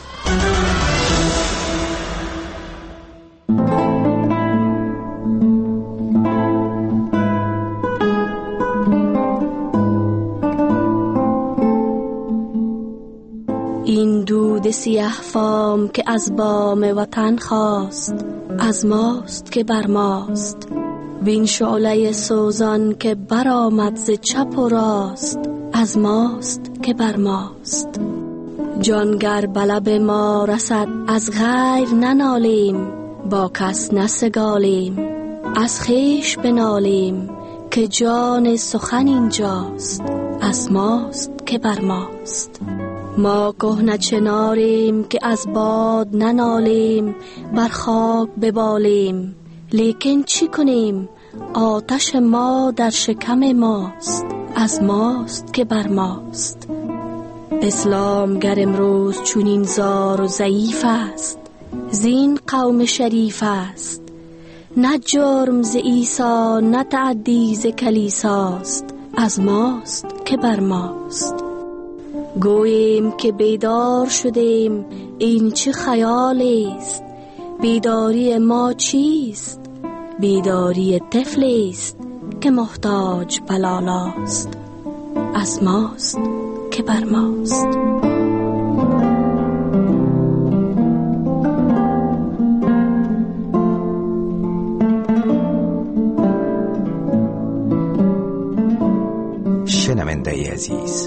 این دود سیاه فام که از بام وطن خواست از ماست که بر ماست. وین شعله سوزان که برآمد ز چپ و راست از ماست که بر ماست. جانگر به لب ما رسد از غیر ننالیم با کس نسگالیم از خویش بنالیم که جان سخن اینجاست از ماست که بر ماست. ما کهنه چناریم که از باد ننالیم بر خاک ببالیم لیکن چی کنیم آتش ما در شکم ماست از ماست که بر ماست. اسلام گر امروز چونین زار و ضعیف است زین قوم شریف است. نه جرم ز عیسی نه تعدی ز کلیساست از ماست که بر ماست. گوییم که بیدار شدیم این چه خیالی است. بیداری ما چیست؟ بیداری طفلی است که محتاج بلالاست از ماست که بر ماست. شنونده عزیز،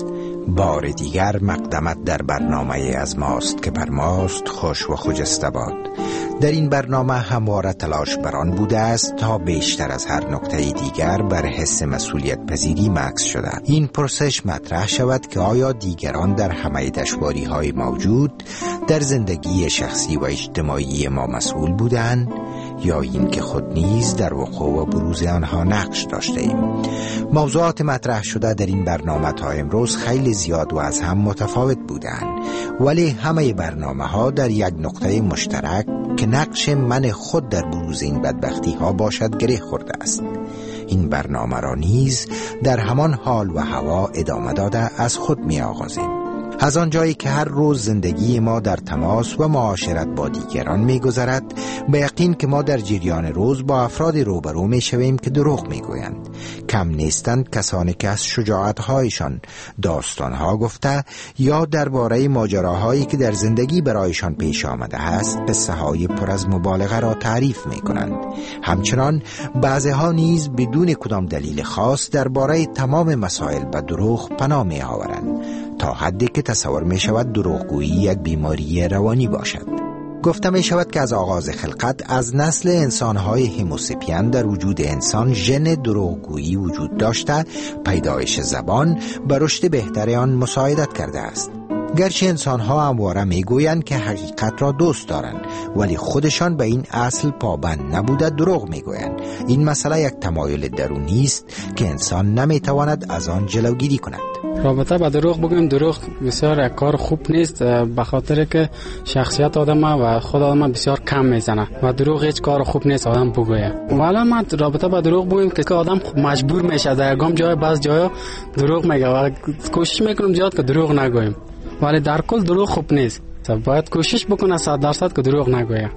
بار دیگر مقدمت در برنامه از ماست که بر ماست خوش و خجسته باد. در این برنامه همواره تلاش بران بوده است تا بیشتر از هر نکته دیگر بر حس مسئولیت پذیری مکث شده. این پرسش مطرح شود که آیا دیگران در همه دشواری های موجود در زندگی شخصی و اجتماعی ما مسئول بودند یا این که خود نیز در وقوع و بروز آنها نقش داشته ایم. موضوعات مطرح شده در این برنامه تا امروز خیلی زیاد و از هم متفاوت بودند، ولی همه برنامه ها در یک نقطه مشترک که نقش من خود در بروز این بدبختی ها باشد گره خورده است. این برنامه را نیز در همان حال و هوا ادامه داده از خود می آغازیم. از آن جایی که هر روز زندگی ما در تماس و معاشرت با دیگران می گذرد، به یقین که ما در جریان روز با افراد روبرو می شویم که دروغ می گویند. کم نیستند کسانی که از شجاعت‌هایشان داستان‌ها گفته یا درباره ماجراهایی که در زندگی برایشان پیش آمده است قصه‌های پر از مبالغه را تعریف می کنند. همچنان بعضی‌ها نیز بدون کدام دلیل خاص درباره تمام مسائل به دروغ پناه می آورند، تا حدی که تصور می شود دروغگویی یک بیماری روانی باشد. گفته می شود که از آغاز خلقت از نسل انسان‌های هوموساپین در وجود انسان ژن دروغگویی وجود داشته، پیدایش زبان به رشد بهتر آن مساعدت کرده است. گرچه انسان‌ها همواره میگویند که حقیقت را دوست دارند، ولی خودشان به این اصل پابند نبوده دروغ میگویند. این مسئله یک تمایل درونی است که انسان نمیتواند از آن جلوگیری کند. رابطه با دروغ بگویم، دروغ بسیار یک کار خوب نیست، به خاطر که شخصیت آدم و خود آدم بسیار کم میزنه و دروغ هیچ کار خوب نیست آدم بگویه. ولی ما رابطه با دروغ بگویم که آدم مجبور میشه در گام جای بعض جایا دروغ میگه و کوشش میکنیم زیاد که دروغ نگوییم، ولی در کل دروغ خوب نیست. باید کوشش بکنه 100% که دروغ نگویه.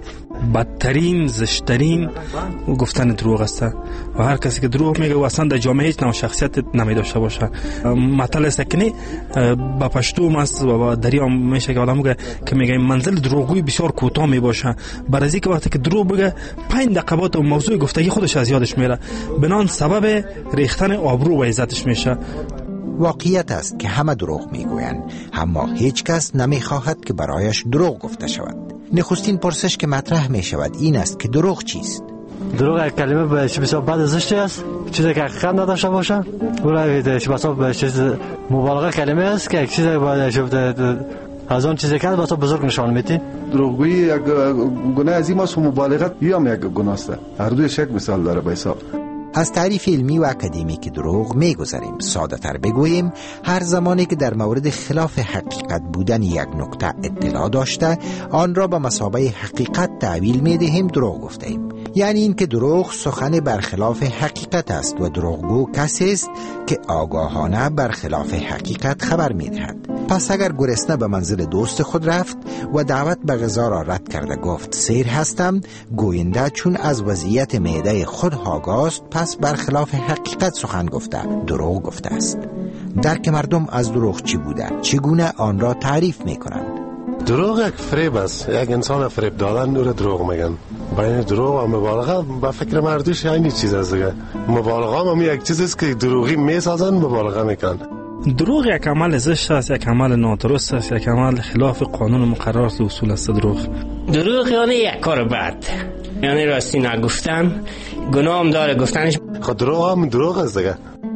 بدترین زشترین گفتن دروغ است و هر کسی که دروغ میگه و اصلا در جامعه هیچ نوع شخصیت نمیداشته باشه. مطلع است که با پشتو است و دریام میشه که آدم میگه که میگه منزل دروغگویی بسیار کوتاه میباشه، برای اینکه وقتی که دروغ بگه 5 دقیقه بعد موضوع گفتگی خودش از یادش میره، بنان سبب ریختن آبرو و عزتش میشه. واقعیت است که همه دروغ میگویند، اما هیچ کس نمیخواهد که برایش دروغ گفته شود. نخستین پرسش که مطرح می شود این است که دروغ چیست؟ دروغ یک کلمه بسیار بد زشتی است، چیزی که حقیقت نداشته باشه. بسیار چیز مبالغه کلمه است که یک چیزی باید از آن چیزی که بسیار بزرگ نشان میده. دروغگویی یک گناه عظیم است و مبالغت هم یک گناه است. هر دویش یک مثال داره به حساب. از تعریف علمی و اکادمیک دروغ میگذریم. ساده تر بگوییم هر زمانی که در مورد خلاف حقیقت بودن یک نکته اطلاع داشته آن را به مثابه حقیقت تعبیل میدهیم دروغ گفتیم. یعنی این که دروغ سخن برخلاف حقیقت است و دروغگو کسی است که آگاهانه برخلاف حقیقت خبر میدهد. پس اگر گرسنه به منزل دوست خود رفت و دعوت به غذا را رد کرده گفت سیر هستم، گوینده چون از وضعیت معده خود آگاست پس برخلاف حقیقت سخن گفته، دروغ گفته است. درک مردم از دروغ چی بوده؟ چگونه آن را تعریف میکنند؟ دروغ یک فریب است. یک انسان فریب دادن نور دروغ میگن. بین دروغ و مبالغه به فکر مردوش اینی چیز است دیگه. مبالغه هم یک چیزی است که دروغی میسازن مبالغه میکنن. دروغ یک عمل زشت است، یک عمل نادرست است، یک عمل خلاف قانون مقررات و اصول است. دروغ یعنی یک کار بد، یعنی راستی نگفتن، گناه هم داره گفتنش. خود دروغ هم دروغ است دیگه.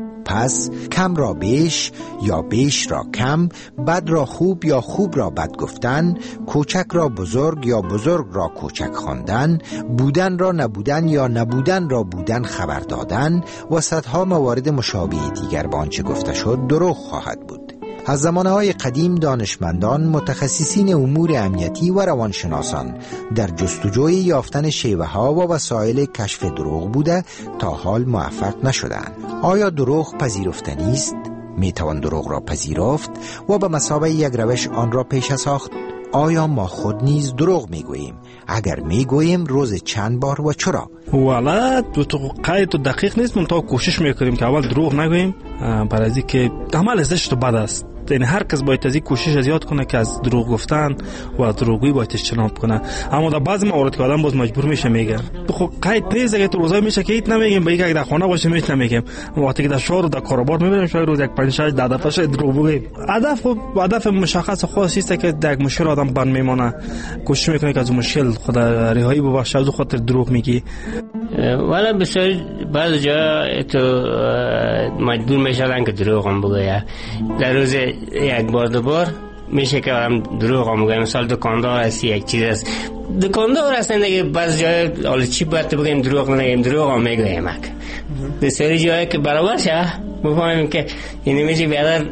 پس کم را بیش یا بیش را کم، بد را خوب یا خوب را بد گفتن، کوچک را بزرگ یا بزرگ را کوچک خواندن، بودن را نبودن یا نبودن را بودن خبر دادن و صدها موارد مشابه دیگر با آنچه گفته شد دروغ خواهد بود. از زمانهای قدیم دانشمندان، متخصصین امور امنیتی و روانشناسان در جستجوی یافتن شیوه‌ها و وسایل کشف دروغ بوده تا حال موفق نشدند. آیا دروغ پذیرفتنی است؟ میتوان دروغ را پذیرفت و به مثابه یک روش آن را پیش ساخت؟ آیا ما خود نیز دروغ میگوییم؟ اگر میگوییم روز چند بار و چرا؟ والا تو قید و دقیق نیست، من تا کوشش میکنیم که اول دروغ نگوییم، برای اینکه عمل زشت و بد است. یعنی هر کس باید از این کوشش زیاد کنه که از دروغ گفتن و دروغگویی باید اجتناب کنه. اما در بعضی موارد که آدم باز مجبور میشه میگه خب قید پریز اگه تو روزای میشه که هیچ نمیگیم، به یک در خانه باشه میش نمیگیم، وقتی که در شهر و در کاروبار میبریم شاید روز یک 5 6 10 دفعه شاید دروغ بگیم. هدف مشخص خاصی است که در مشکل آدم بند میمونه، کوشش میکنه که از مشکل خود رهایی ببخشه، از خاطر دروغ میگی. ولی بسیار بعضی جا تو مجبور میشدن که دروغ هم بگه. در روز یک بار دو بار میشه که آدم دروغ هم بگه. مثال دکاندار هستی یک چیز است، دکاندار هستن دیگه بعضی جای حالا چی باید بگیم دروغ نگیم، دروغ هم میگویم. بسیاری جایی که برابر شه بفهمیم که این میشه بیادر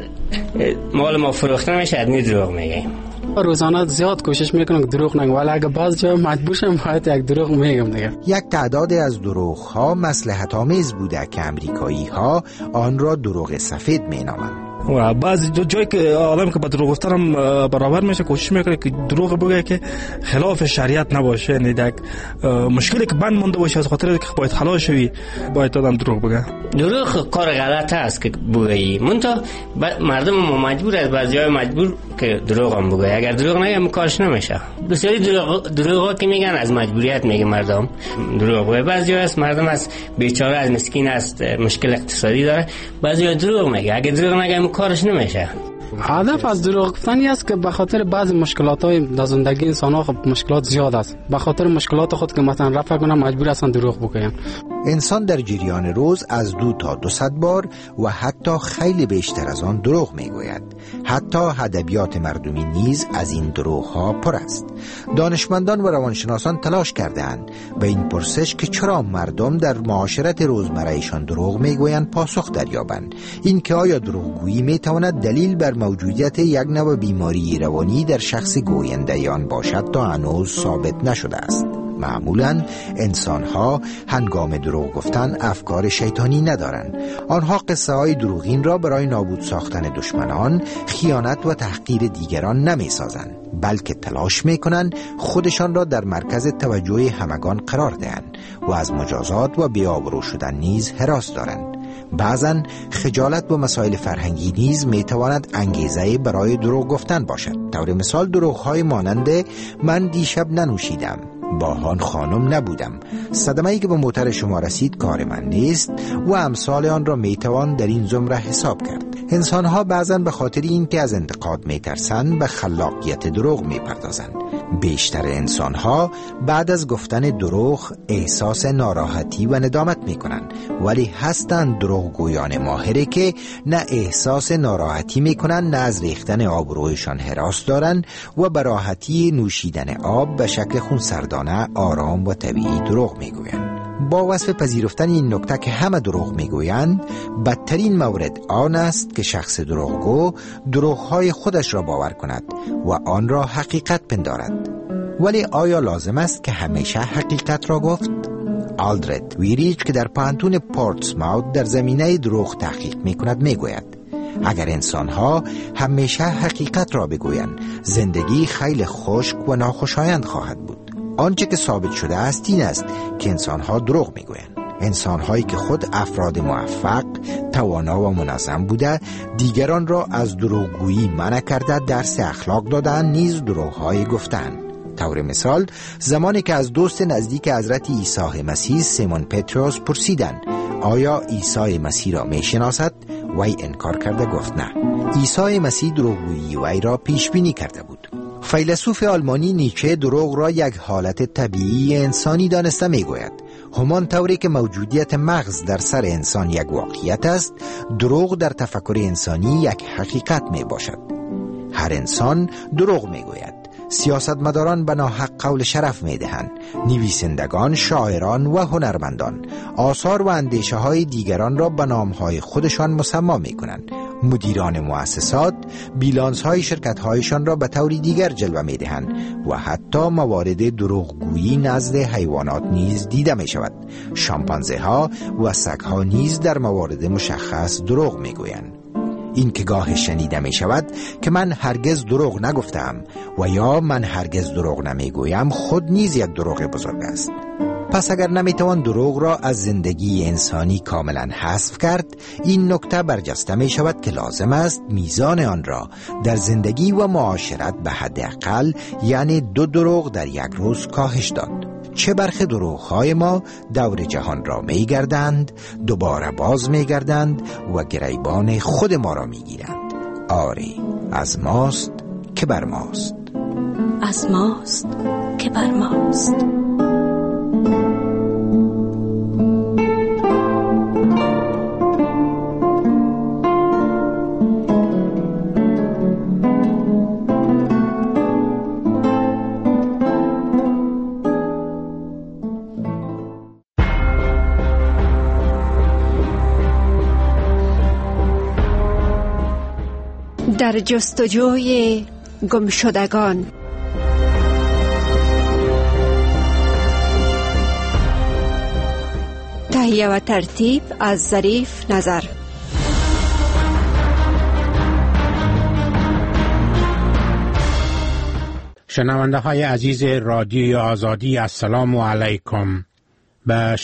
مال ما فروخته نمیشه ادمی دروغ میگیم. روزانه زیاد کوشش میکنم که دروغ نگم، ولی اگه بعض جا مجبور شم باید یک دروغ میگم دیگه. یک تعداد از دروغ ها مصلحت آمیز بوده که امریکایی ها آن را دروغ سفید مینامند. و بعضی جایی که آدم که با دروغ گفتن برابر میشه کوشش میکنه که دروغ بگه که خلاف شریعت نباشه، یعنی یک مشکلی که بند مونده باشه از خاطر که باید خلاص شوی باید آدم دروغ بگه. دروغ کار غلط است که بگی، منتها مردم مجبور است، بعضی‌ها مجبور که دروغ هم بگه. اگر دروغ نگم کارش نمیشه. بسیاری دروغا که میگن از مجبوریت میگه مردم دروغ بگه. بعضی‌ها است مردم از بیچاره از مسکین است مشکل اقتصادی داره، بعضی‌ها دروغ میگه. اگر دروغ نگم کارش نمیشه. هدف از دروغ گفتن است که به خاطر بعضی مشکلات‌های در زندگی انسان‌ها خب مشکلات زیاد است، به خاطر مشکلات خود که مثلا رفع کنن مجبور هستن دروغ بگن. انسان در جریان روز از 2 تا 200 بار و حتی خیلی بیشتر از آن دروغ میگوید. حتی ادبیات مردمی نیز از این دروغ‌ها پر است. دانشمندان و روانشناسان تلاش کردند به این پرسش که چرا مردم در معاشرت روزمره‌شان دروغ میگویند پاسخ دریابند. این که آیا دروغگویی میتواند دلیل بر موجودیت یک نوع بیماری روانی در شخص گوینده آن باشد تا هنوز ثابت نشده است. معمولاً انسان‌ها هنگام دروغ گفتن افکار شیطانی ندارند. آنها قصه های دروغین را برای نابود ساختن دشمنان، خیانت و تحقیر دیگران نمی‌سازند، بلکه تلاش می‌کنند خودشان را در مرکز توجه همگان قرار دهند و از مجازات و بی‌آبرو شدن نیز هراس دارند. بعضاً خجالت و مسائل فرهنگی نیز میتواند انگیزه برای دروغ گفتن باشد. طور مثال دروغ‌های مانند من دیشب ننوشیدم، با آن خانم نبودم، صدمه‌ای که به موتر شما رسید کار من نیست و امثال آن را میتوان در این زمره حساب کرد. انسان‌ها بعضاً به خاطر اینکه از انتقاد میترسند به خلاقیت دروغ میپردازند. بیشتر انسان‌ها بعد از گفتن دروغ احساس ناراحتی و ندامت میکنند، ولی هستند دروغگویان ماهری که نه احساس ناراحتی میکنند، نه از ریختن آبرویشان هراس دارند و به راحتی نوشیدن آب به شکل خونسردانه آرام و طبیعی دروغ میگویند. با وصف پذیرفتن این نکته که همه دروغ میگویند، بدترین مورد آن است که شخص دروغگو دروغهای خودش را باور کند و آن را حقیقت پندارد. ولی آیا لازم است که همیشه حقیقت را گفت؟ آلدرد ویریچ که در پانتون پورتسماوت در زمینه دروغ تحقیق میکند میگوید اگر انسانها همیشه حقیقت را بگویند، زندگی خیلی خشک و ناخوشایند خواهد بود. آنچه که ثابت شده است این است که انسانها دروغ میگویند. انسانهایی که خود افراد موفق، توانا و منظم بوده، دیگران را از دروغگویی منع کرده درس اخلاق دادن، نیز دروغهای گفتند. طور مثال زمانی که از دوست نزدیک حضرت عیسی مسیح سیمون پتروس پرسیدند آیا عیسی مسیح را میشناسد؟ وی انکار کرده گفت نه. عیسی مسیح دروغگویی وی را پیش بینی کرده بود. فیلسوف آلمانی نیچه دروغ را یک حالت طبیعی انسانی دانسته میگوید. همان طوری که موجودیت مغز در سر انسان یک واقعیت است، دروغ در تفکر انسانی یک حقیقت می باشد. هر انسان دروغ می گوید. سیاستمداران به ناحق قول شرف می دهند. نویسندگان، شاعران و هنرمندان آثار و اندیشه های دیگران را به نام های خودشان مسما می کنند. مدیران مؤسسات بیلانس های شرکت هایشان را به طوری دیگر جلوه می دهند و حتی موارد دروغگویی نزد حیوانات نیز دیده می شود. شامپانزه ها و سگ ها نیز در موارد مشخص دروغ می گویند. این که گاه شنیده می شود که من هرگز دروغ نگفتم و یا من هرگز دروغ نمی گویم خود نیز یک دروغ بزرگ است. پس اگر نمیتوان دروغ را از زندگی انسانی کاملا حذف کرد، این نکته برجسته می شود که لازم است میزان آن را در زندگی و معاشرت به حداقل یعنی 2 دروغ در یک روز کاهش داد. چه برخی دروغ‌های ما دور جهان را می‌گردند، دوباره باز می‌گردند و گریبان خود ما را می‌گیرند. آری، از ماست که بر ماست. از ماست که بر ماست. در جستجوی گمشدگان. تهیه و ترتیب از ظریف نظر. شنونده های عزیز رادیوی آزادی، السلام علیکم. به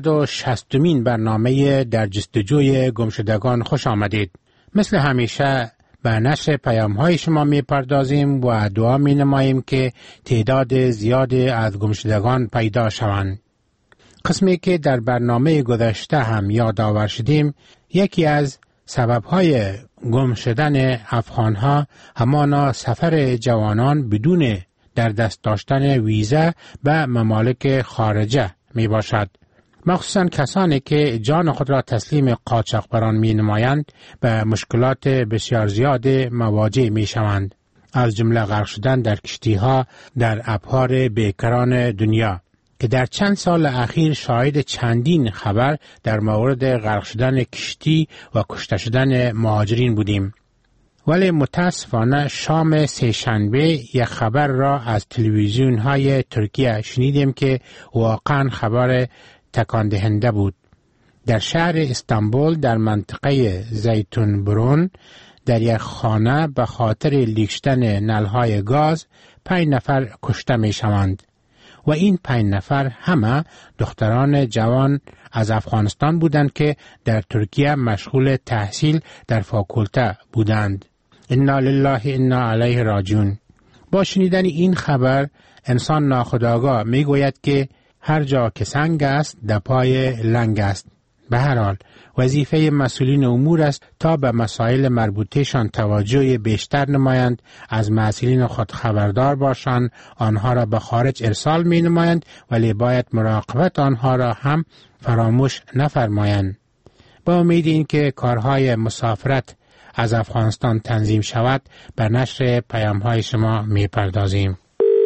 660مین برنامه در جستجوی گمشدگان خوش آمدید. مثل همیشه به نشر پیام های شما می پردازیم و دعا می نماییم که تعداد زیادی از گمشدگان پیدا شوند. قسمی که در برنامه گذشته هم یادآور شدیم، یکی از سبب های گم شدن افغان ها همانا سفر جوانان بدون در دست داشتن ویزا به ممالک خارجه می باشد. مخصوصاً کسانی که جان خود را تسلیم قاچاقبران می نمایند به مشکلات بسیار زیاد مواجه می شوند، از جمله غرق شدن در کشتی ها در ابحار بیکران دنیا که در چند سال اخیر شاهد چندین خبر در مورد غرق شدن کشتی و کشته شدن مهاجرین بودیم. ولی متاسفانه شام سه‌شنبه یک خبر را از تلویزیون های ترکیه شنیدیم که واقعا خبر تکان دهنده بود. در شهر استانبول در منطقه زیتون برون در یک خانه به خاطر لیک شدن نلهای گاز 5 نفر کشته می شوند و این 5 نفر همه دختران جوان از افغانستان بودند که در ترکیه مشغول تحصیل در فاکولته بودند. انا لله انا علیه راجعون. با شنیدن این خبر انسان ناخودآگاه می گوید که هر جا که سنگ است در پای لنگ است. به هر حال وظیفه مسئولین امور است تا به مسائل مربوطهشان توجه بیشتر نمایند، از مسئولین خود خبردار باشند، آنها را به خارج ارسال می نمایند ولی باید مراقبت آنها را هم فراموش نفرمایند. با امید این که کارهای مسافرت از افغانستان تنظیم شود به نشر پیام‌های شما می پردازیم.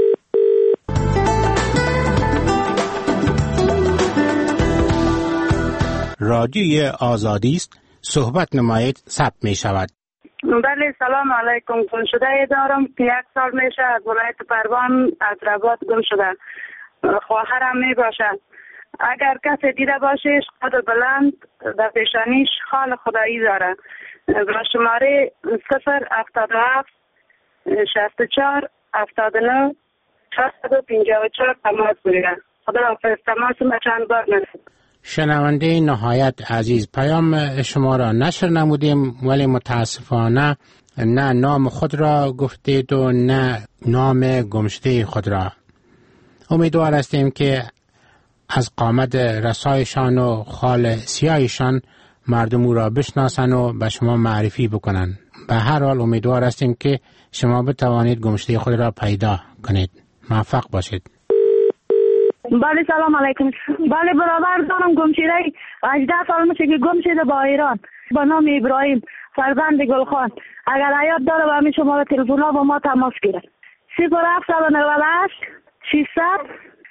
رادیوی آزادی است، صحبت نمایید، ثبت می شود. بله، سلام علیکم. گم شده دارم که 1 سال میشه از ولایت پروان از رباط گم شده. خواهرم می باشد. اگر کسی دیده باشش قد بلند در پیشانیش خال خدایی داره. با شماره 077 64 79 454 تماس بگیرن. خدا حافظ. تماس ما چند بار نرسید. شنونده نهایت عزیز، پیام شما را نشر نمودیم ولی متاسفانه نه نام خود را گفتید و نه نام گمشده خود را. امیدوار هستیم که از قامت رسایشان و خال سیاهشان مردم او را بشناسن و به شما معرفی بکنن. به هر حال امیدوار هستیم که شما بتوانید گمشده خود را پیدا کنید. موفق باشید. بله، سلام علیکم. بله، برادر دارم گمشده 18 سال میشه که گم شده با ایران با نام ابراهیم فرزند گلخان. اگر حیات داره با همین شماره تلفن ها با ما تماس گیره. 0798 600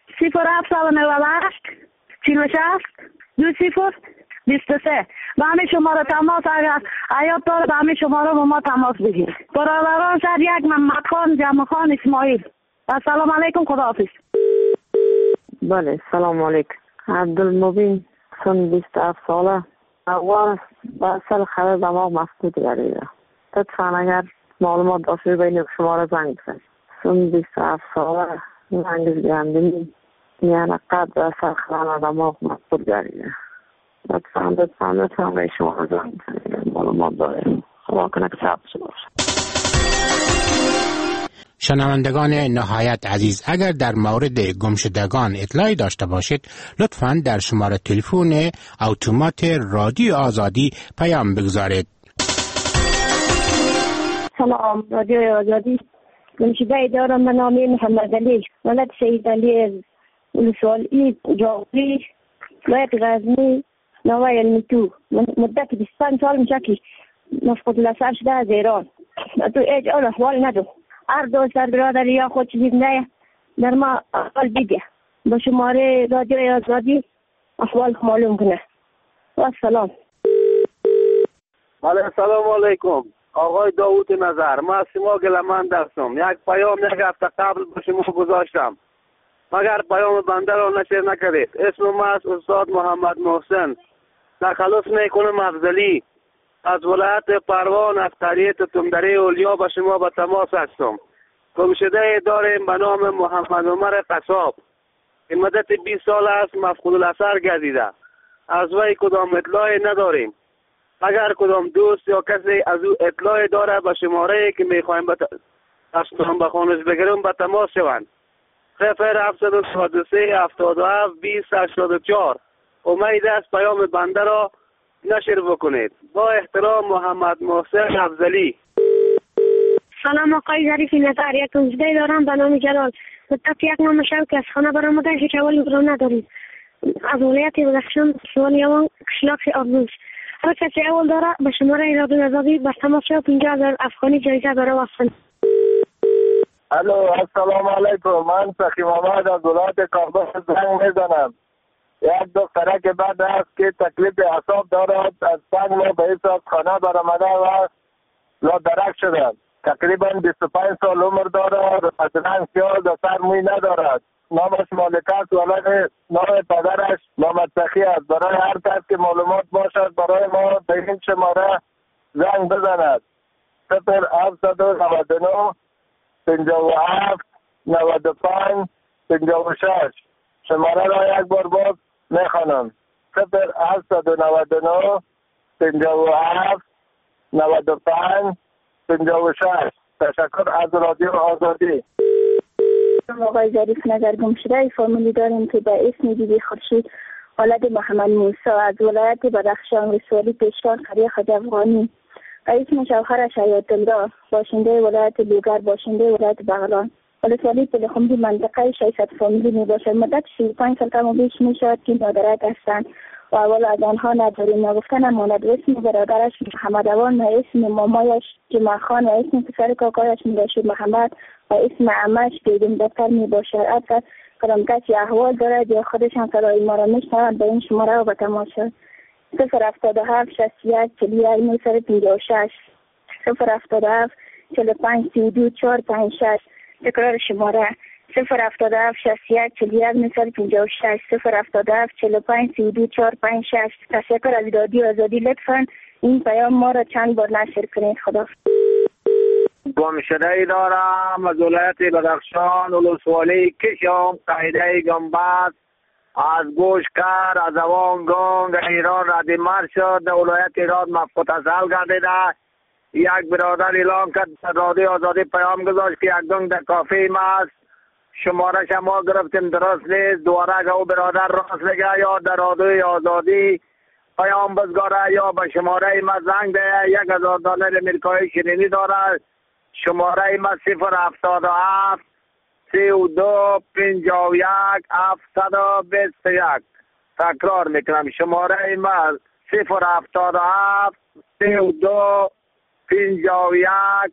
0798 46 2023 با همین شماره تماس، اگر حیات داره با همین شماره با ما تماس بگیره. برادران شهر یک محمد خان جمع خان اسماعیل. السلام علیکم. خداحافظ. بله، سلام علیکم. عبدالمبین سن 27 ساله. اول با اصل خبر به ما مفقود گردیده. لطفا اگر معلومات داشته بین شماره زنگ بزنید. سن 27 ساله، زنگ گندمی یعنی قبل سرخلان دماغ مفقود گردیده. لطفاً به شما زنگ بزنید معلومات داریم. خدا کنه که ثبت شده باشه. شنوندگان نهایت عزیز، اگر در مورد گمشدگان اطلاعی داشته باشید لطفاً در شماره تلفن اتومات رادیو آزادی پیام بگذارید. سلام، رادیو آزادی. گمشده دارم به نام محمد علی، ولد شهید علی از ولسوالی جاوری ولایت غزنی نوای علمی تو. مدت 25 سال میشه که مفقود البصر شده از ایران. تو هیچ احوال ندارم. هر دو سر برادری یا خود چیزی نه در ما احوال بیده با شماره رادیو آزادی احوال معلوم کنه. و سلام. سلام علیکم. آقای داوود نظر، ما از شما گلمند هستم. یک پیام یک هفته قبل به شما گذاشتم مگر پیام بنده را نشر نکردید. اسم ما از استاد محمد محسن، تخلص میکنم افضلی، از ولایت پروان از قریه تمدره اولیا به شما به تماس هستم. گمشده داریم به نام محمد عمر قصاب. این مدت 20 سال است مفقود البصر گردیده. از وی کدام اطلاعی نداریم. اگر کدام دوست یا کسی از او اطلاعی داره به شماره که میخوایم به خانش بگیریم به تماس شوند. 0793 77 20 84. امید است پیام بنده را نشر بکنید. با احترام محمد محسن افضلی. سلام آقای ظریف نظر، یک گمشده دارم به نام جلال. مدت یک نام شب که از خانه برآمده هیچ احوالی را نداریم. از ولایت بدخشان سوال یوان قشلاق آبروز. هر کسی اول داره به شماره رادیو آزادی بر تماس شد 50,000 افغانی جایزه برای وصل. الو، السلام علیکم. من سخی محمد از ولایت کابل زنگ میزنم. یک دختره که بعد است که تکلیف اعصاب دارد از 5 ماه به حساب خانه برآمده و لادرک شده. تقریبا 25 سال عمر دارد. اصلا خیال در سر موی ندارد. نامش مالک است ولی نام پدرش محمد سخی است. برای هر کس که معلومات باشد برای ما به این شماره زنگ بزند. 0799 57 95 56. شماره را یک بار باز میخوانم. 0799 57 95 56. تشکر از رادیو آزادی. آقای ظریف نظر، گمشده فامیلی داریم که به اسم بیبی خورشید ولد محمد موسی از ولایت بدخشان ولسوالی پیشکان قریه خواجه افغانی و اسم شوهرش حیات الله، باشنده ولایت لوگر، باشنده ولایت بغلان، ولسوالی پلخمدی منطقه 600 فامیلی می باشد. مدت 35 سال کم و بیش می شود که مادرک هستند و اول از آنها نداریم. نگفتن ماند اسم برادرش محمد اوان و اسم مامایش جمعه خان و اسم پسر کاکایش میرشید محمد و اسم عمش بیگم دفتر می باشد. اگر کدام کسی احوال دارد یا خودشان صدای ما را میشنوند به این شماره و به تماس شد. 077 61 41 956 077 45 32 456. تکرار شماره 077 61 41 956 077 45 32 456. تشکر از رادیو آزادی. لطفاً این پیام ما را چند بار نشر کنید. خدا. گمشده ای دارم از ولایت بدخشان ولسوالی کشم قاعده گنبد از گوشکر از اوان گنگ ایران ردیمر شد. در ولایت ایران مفقود البصر گردیده. یک برادر اعلام کرد رادیو آزادی پیام گذاشت که یک دنگ در کافه ما است. شماره شما گرفتیم درست نیست. دوباره اگه او برادر راست بگه یا در رادیو آزادی پیام بزگاره یا به شماره ما زنگ ده. 1000 دلار امریکایی شیرینی دارد. شماره ما 077 32 51 721. تکرار میکنم شماره ما 077 32 51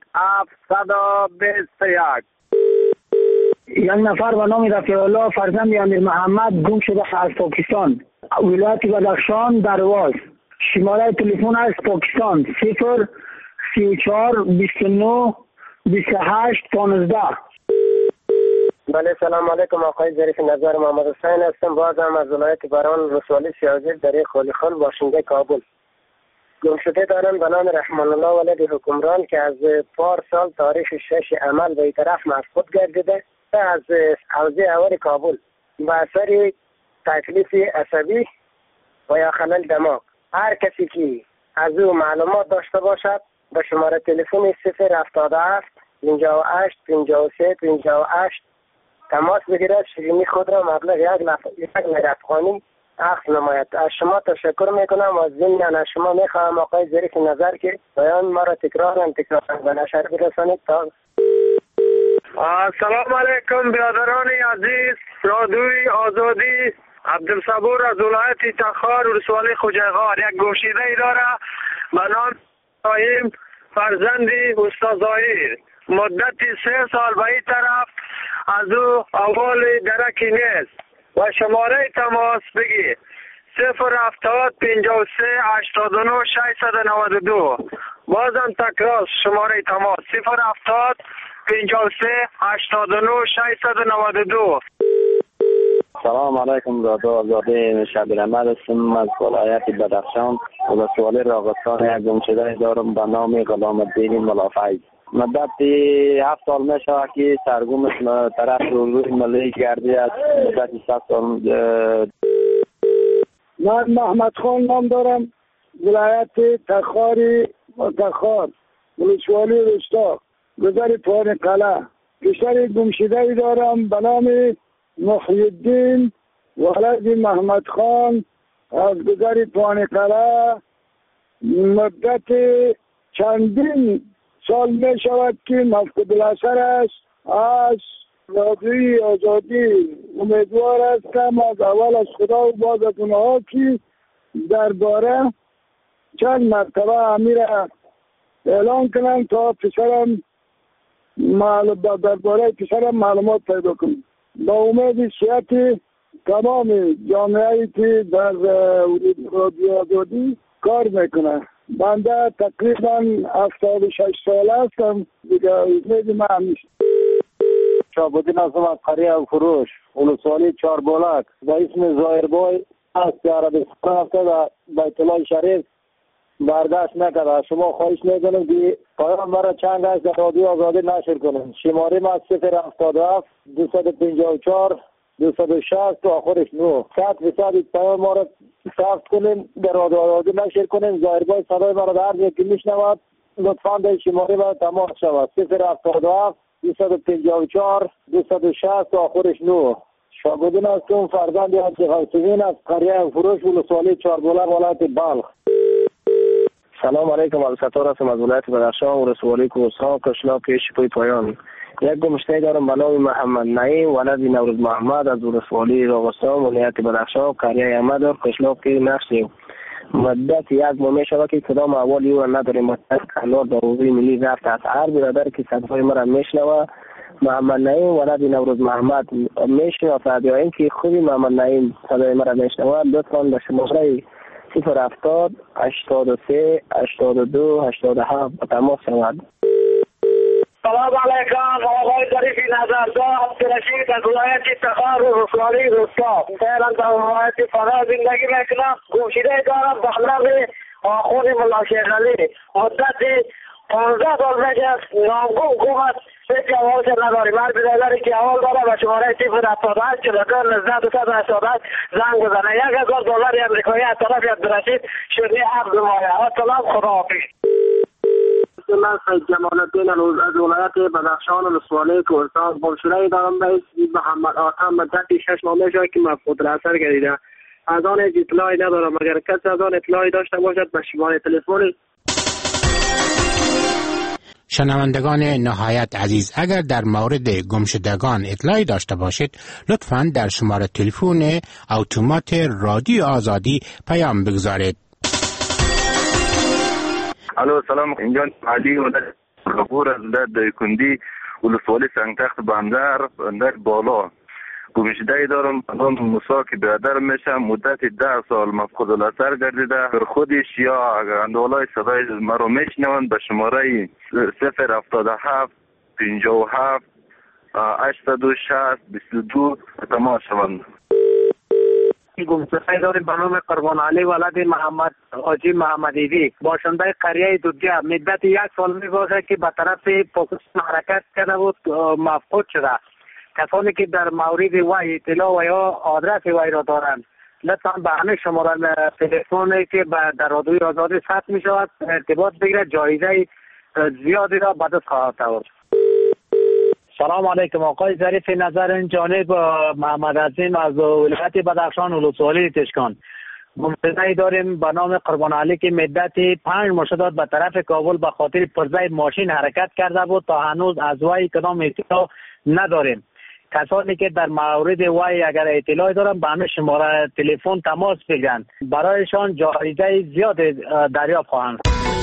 721. یک نفر به نام رفیع الله فرزند امیر محمد گم شده از پاکستان، ولایت بدخشان درواز. شماره تلفن از پاکستان 0 34 29 28 15. بله، سلام علیکم. آقای ظریف نظر، محمد حسین هستم. بازم از ولایت بران ولسوالی سیاجل در خالی خان باشنده کابل. گمشده دارم به نام رحمان الله ولد حکمران که از پارسال تاریخ 6 عمل به این طرف مفقود گردیده از حوزه اول کابل. به اثر تکلیف عصبی و یا خلل دماغ. هر کسی که از او معلومات داشته باشد به شماره تلفن 077 58 53 58 تماس بگیرد. شیرینی خود را مبلغ 1 لیر افغانی عقد نماید. از شما تشکر میکنم و از ضمن از شما میخواهم آقای ظریف نظر که بیان ما را تکرارا به نشر برسانید. تا سلام علیکم برادران عزیز رادیوی آزادی. عبدالصبور از ولایت تخار ولسوالی خوجه‌غار. یک گوشیده ای داره به نام ابراهیم فرزند استاد ظاهر. مدت 3 سال به این طرف از او اول درکی نیست و شماره تماس بگی 070 53 89 692. بازم تکرار شماره تماس 070 53 89 692. سلام علیکم رادیو آزادی. شبیر احمد هستم از ولایت بدخشان ولسوالی راغستان. یک گمشده دارم به نام غلام الدین ملافعی. مدت 7 سال میشه که سرگم طرف روی ملی گردی است. مدت 7 سال. من محمد خان نام دارم، ولایت تخار ولسوالی رشتا گذر پان قلعه. پسر گمشده ای دارم به نام محی الدین ولد محمد خان از گذر پان قلعه. مدت چندین سال می شود که مفقود الاثر است. از رادیوی آزادی امیدوار هستم از اول از خدا و باز از اونها که درباره چند مرتبه امیر اعلان کنم تا پسرم درباره پسرم معلومات پیدا کنم. با امید صحت تمام جامعه که در رادیو آزادی کار میکنه. بنده تقریبا 76 سال هستم دیگه. امید من همیشه شابودین هستم از قریه فروش ولسوالی چاربولک. با اسم ظاهربای است که عربستان هفته در بیت الله شریف برداشت نکرده. شما خواهش میکنم که پیام مرا چند است در رادیو آزادی نشر کنیم. شماره ما 077 254 260 و آخرش 9. 100% پیام ما را ثبت کنیم در رادیو آزادی نشر کنیم. ظاهربای صدای مرا در هر جایی که میشنود لطفا در شماره ما تماس شود 077 254 260 و آخرش 9. شاگردین هستم فرزند حاجی غوث‌الدین از قریه فروش ولسوالی چاربولک ولایت بلخ. سلام علیکم. عبدالستار هستم از ولایت بدخشان ولسوالی کوهستان قشلاق شپوی پایان. یک گمشته دارم به نام محمد نعیم ولد نوروز محمد از ولسوالی راغستان ولایت بدخشان قریه احمد قشلاق نقشیم. مدت 1 ماه میشود که کدام احوالی او را نداریم. مدت کنار در حوزه ملی رفت از هر برادر که صدای مرا میشنوه محمد نعیم ولد نوروز محمد میشناسد یا اینکه خودی محمد نعیم صدای مرا میشنوه لطفا به شماره 070 83 82 87 تماس شود. سلام علیکم. آقای ظریف نظردار عبدالرشید از ولایت تخار ولسوالی رستا. فعلا در ولایت فرا زندگی میکنم. گمشده دارم به مبلغ آخوند ملا شیخ علی. مدت 15 سال میشه نامگو حکومت هیچ احوالش نداریم. هر برادری که احوال داره به شماره 078 42 19 288 زنگ بزنه. $1000 امریکایی از طرف عبدالرشید شده عقد نماید. السلام، خداحافظ. من سید جمال الدین از ولایت بدخشان ولسوالی کوهستان گمشده دارم به اسم محمد آتم. مدت 6 ماه میشه که مفقود الاثر گردیده. از آن اطلاعی ندارم. اگر کسی از آن اطلاعی داشته باشد به شماره تلفن. شنوندگان نهایت عزیز، اگر در مورد گمشدگان اطلاعی داشته باشید لطفاً در شماره تلفن اتومات رادیو آزادی پیام بگذارید. الو سلام، اینجا علی و خبور از دایکندی ولسوالی سنگتخت بندر بالا. گمشده دارم الان موسا که برادر میشم. مدت 10 سال مفقود الاثر گردیده. در خودش یا اندولای صدای مرا میشنوند به شماره 077 57 860 22 تماس شوند. گمشده داریم به نام قربان علی ولد محمد حاجی محمدیدی باشنده قریه دودجه. مدت 1 سال میباشه که به طرف پاکستان حرکت کرده بود مفقود شده. کسانی که در مورد وی اطلاع و یا آدرس وی را دارند لطفا به همه شماره تلفنی که در رادیوی آزادی ثبت می شود ارتباط بگیرد. جایزه زیادی را به دست خواهد آورد. سلام علیکم آقای ظریف نظر، جانب محمد عظیم از ولایت بدخشان ولسوالی تشکان. ممکنه داریم به نام قربان علی که مدت 5 مشتات به طرف کابل به خاطر پرزه ماشین حرکت کرده بود. تا هنوز از وی کدام اطلاع نداریم. کسانی که در مورد وی اگر اطلاع دارن به همه شماره تلفن تماس بگیرند، برایشان جایزه زیاد دریافت خواهند.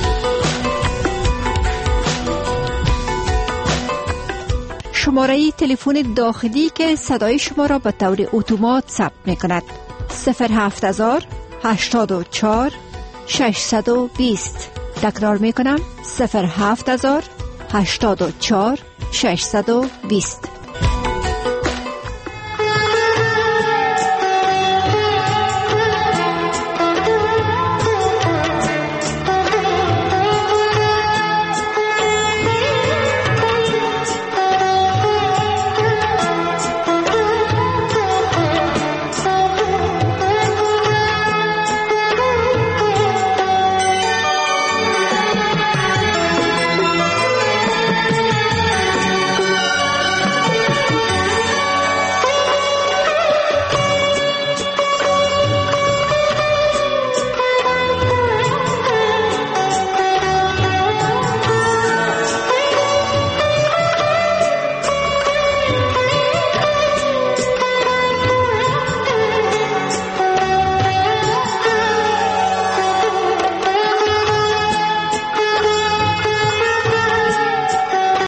شماره تلفن داخلی که صدای شما را به طور اتومات ثبت می کند 07000 84 620. تکرار می کنم 07000 84 620.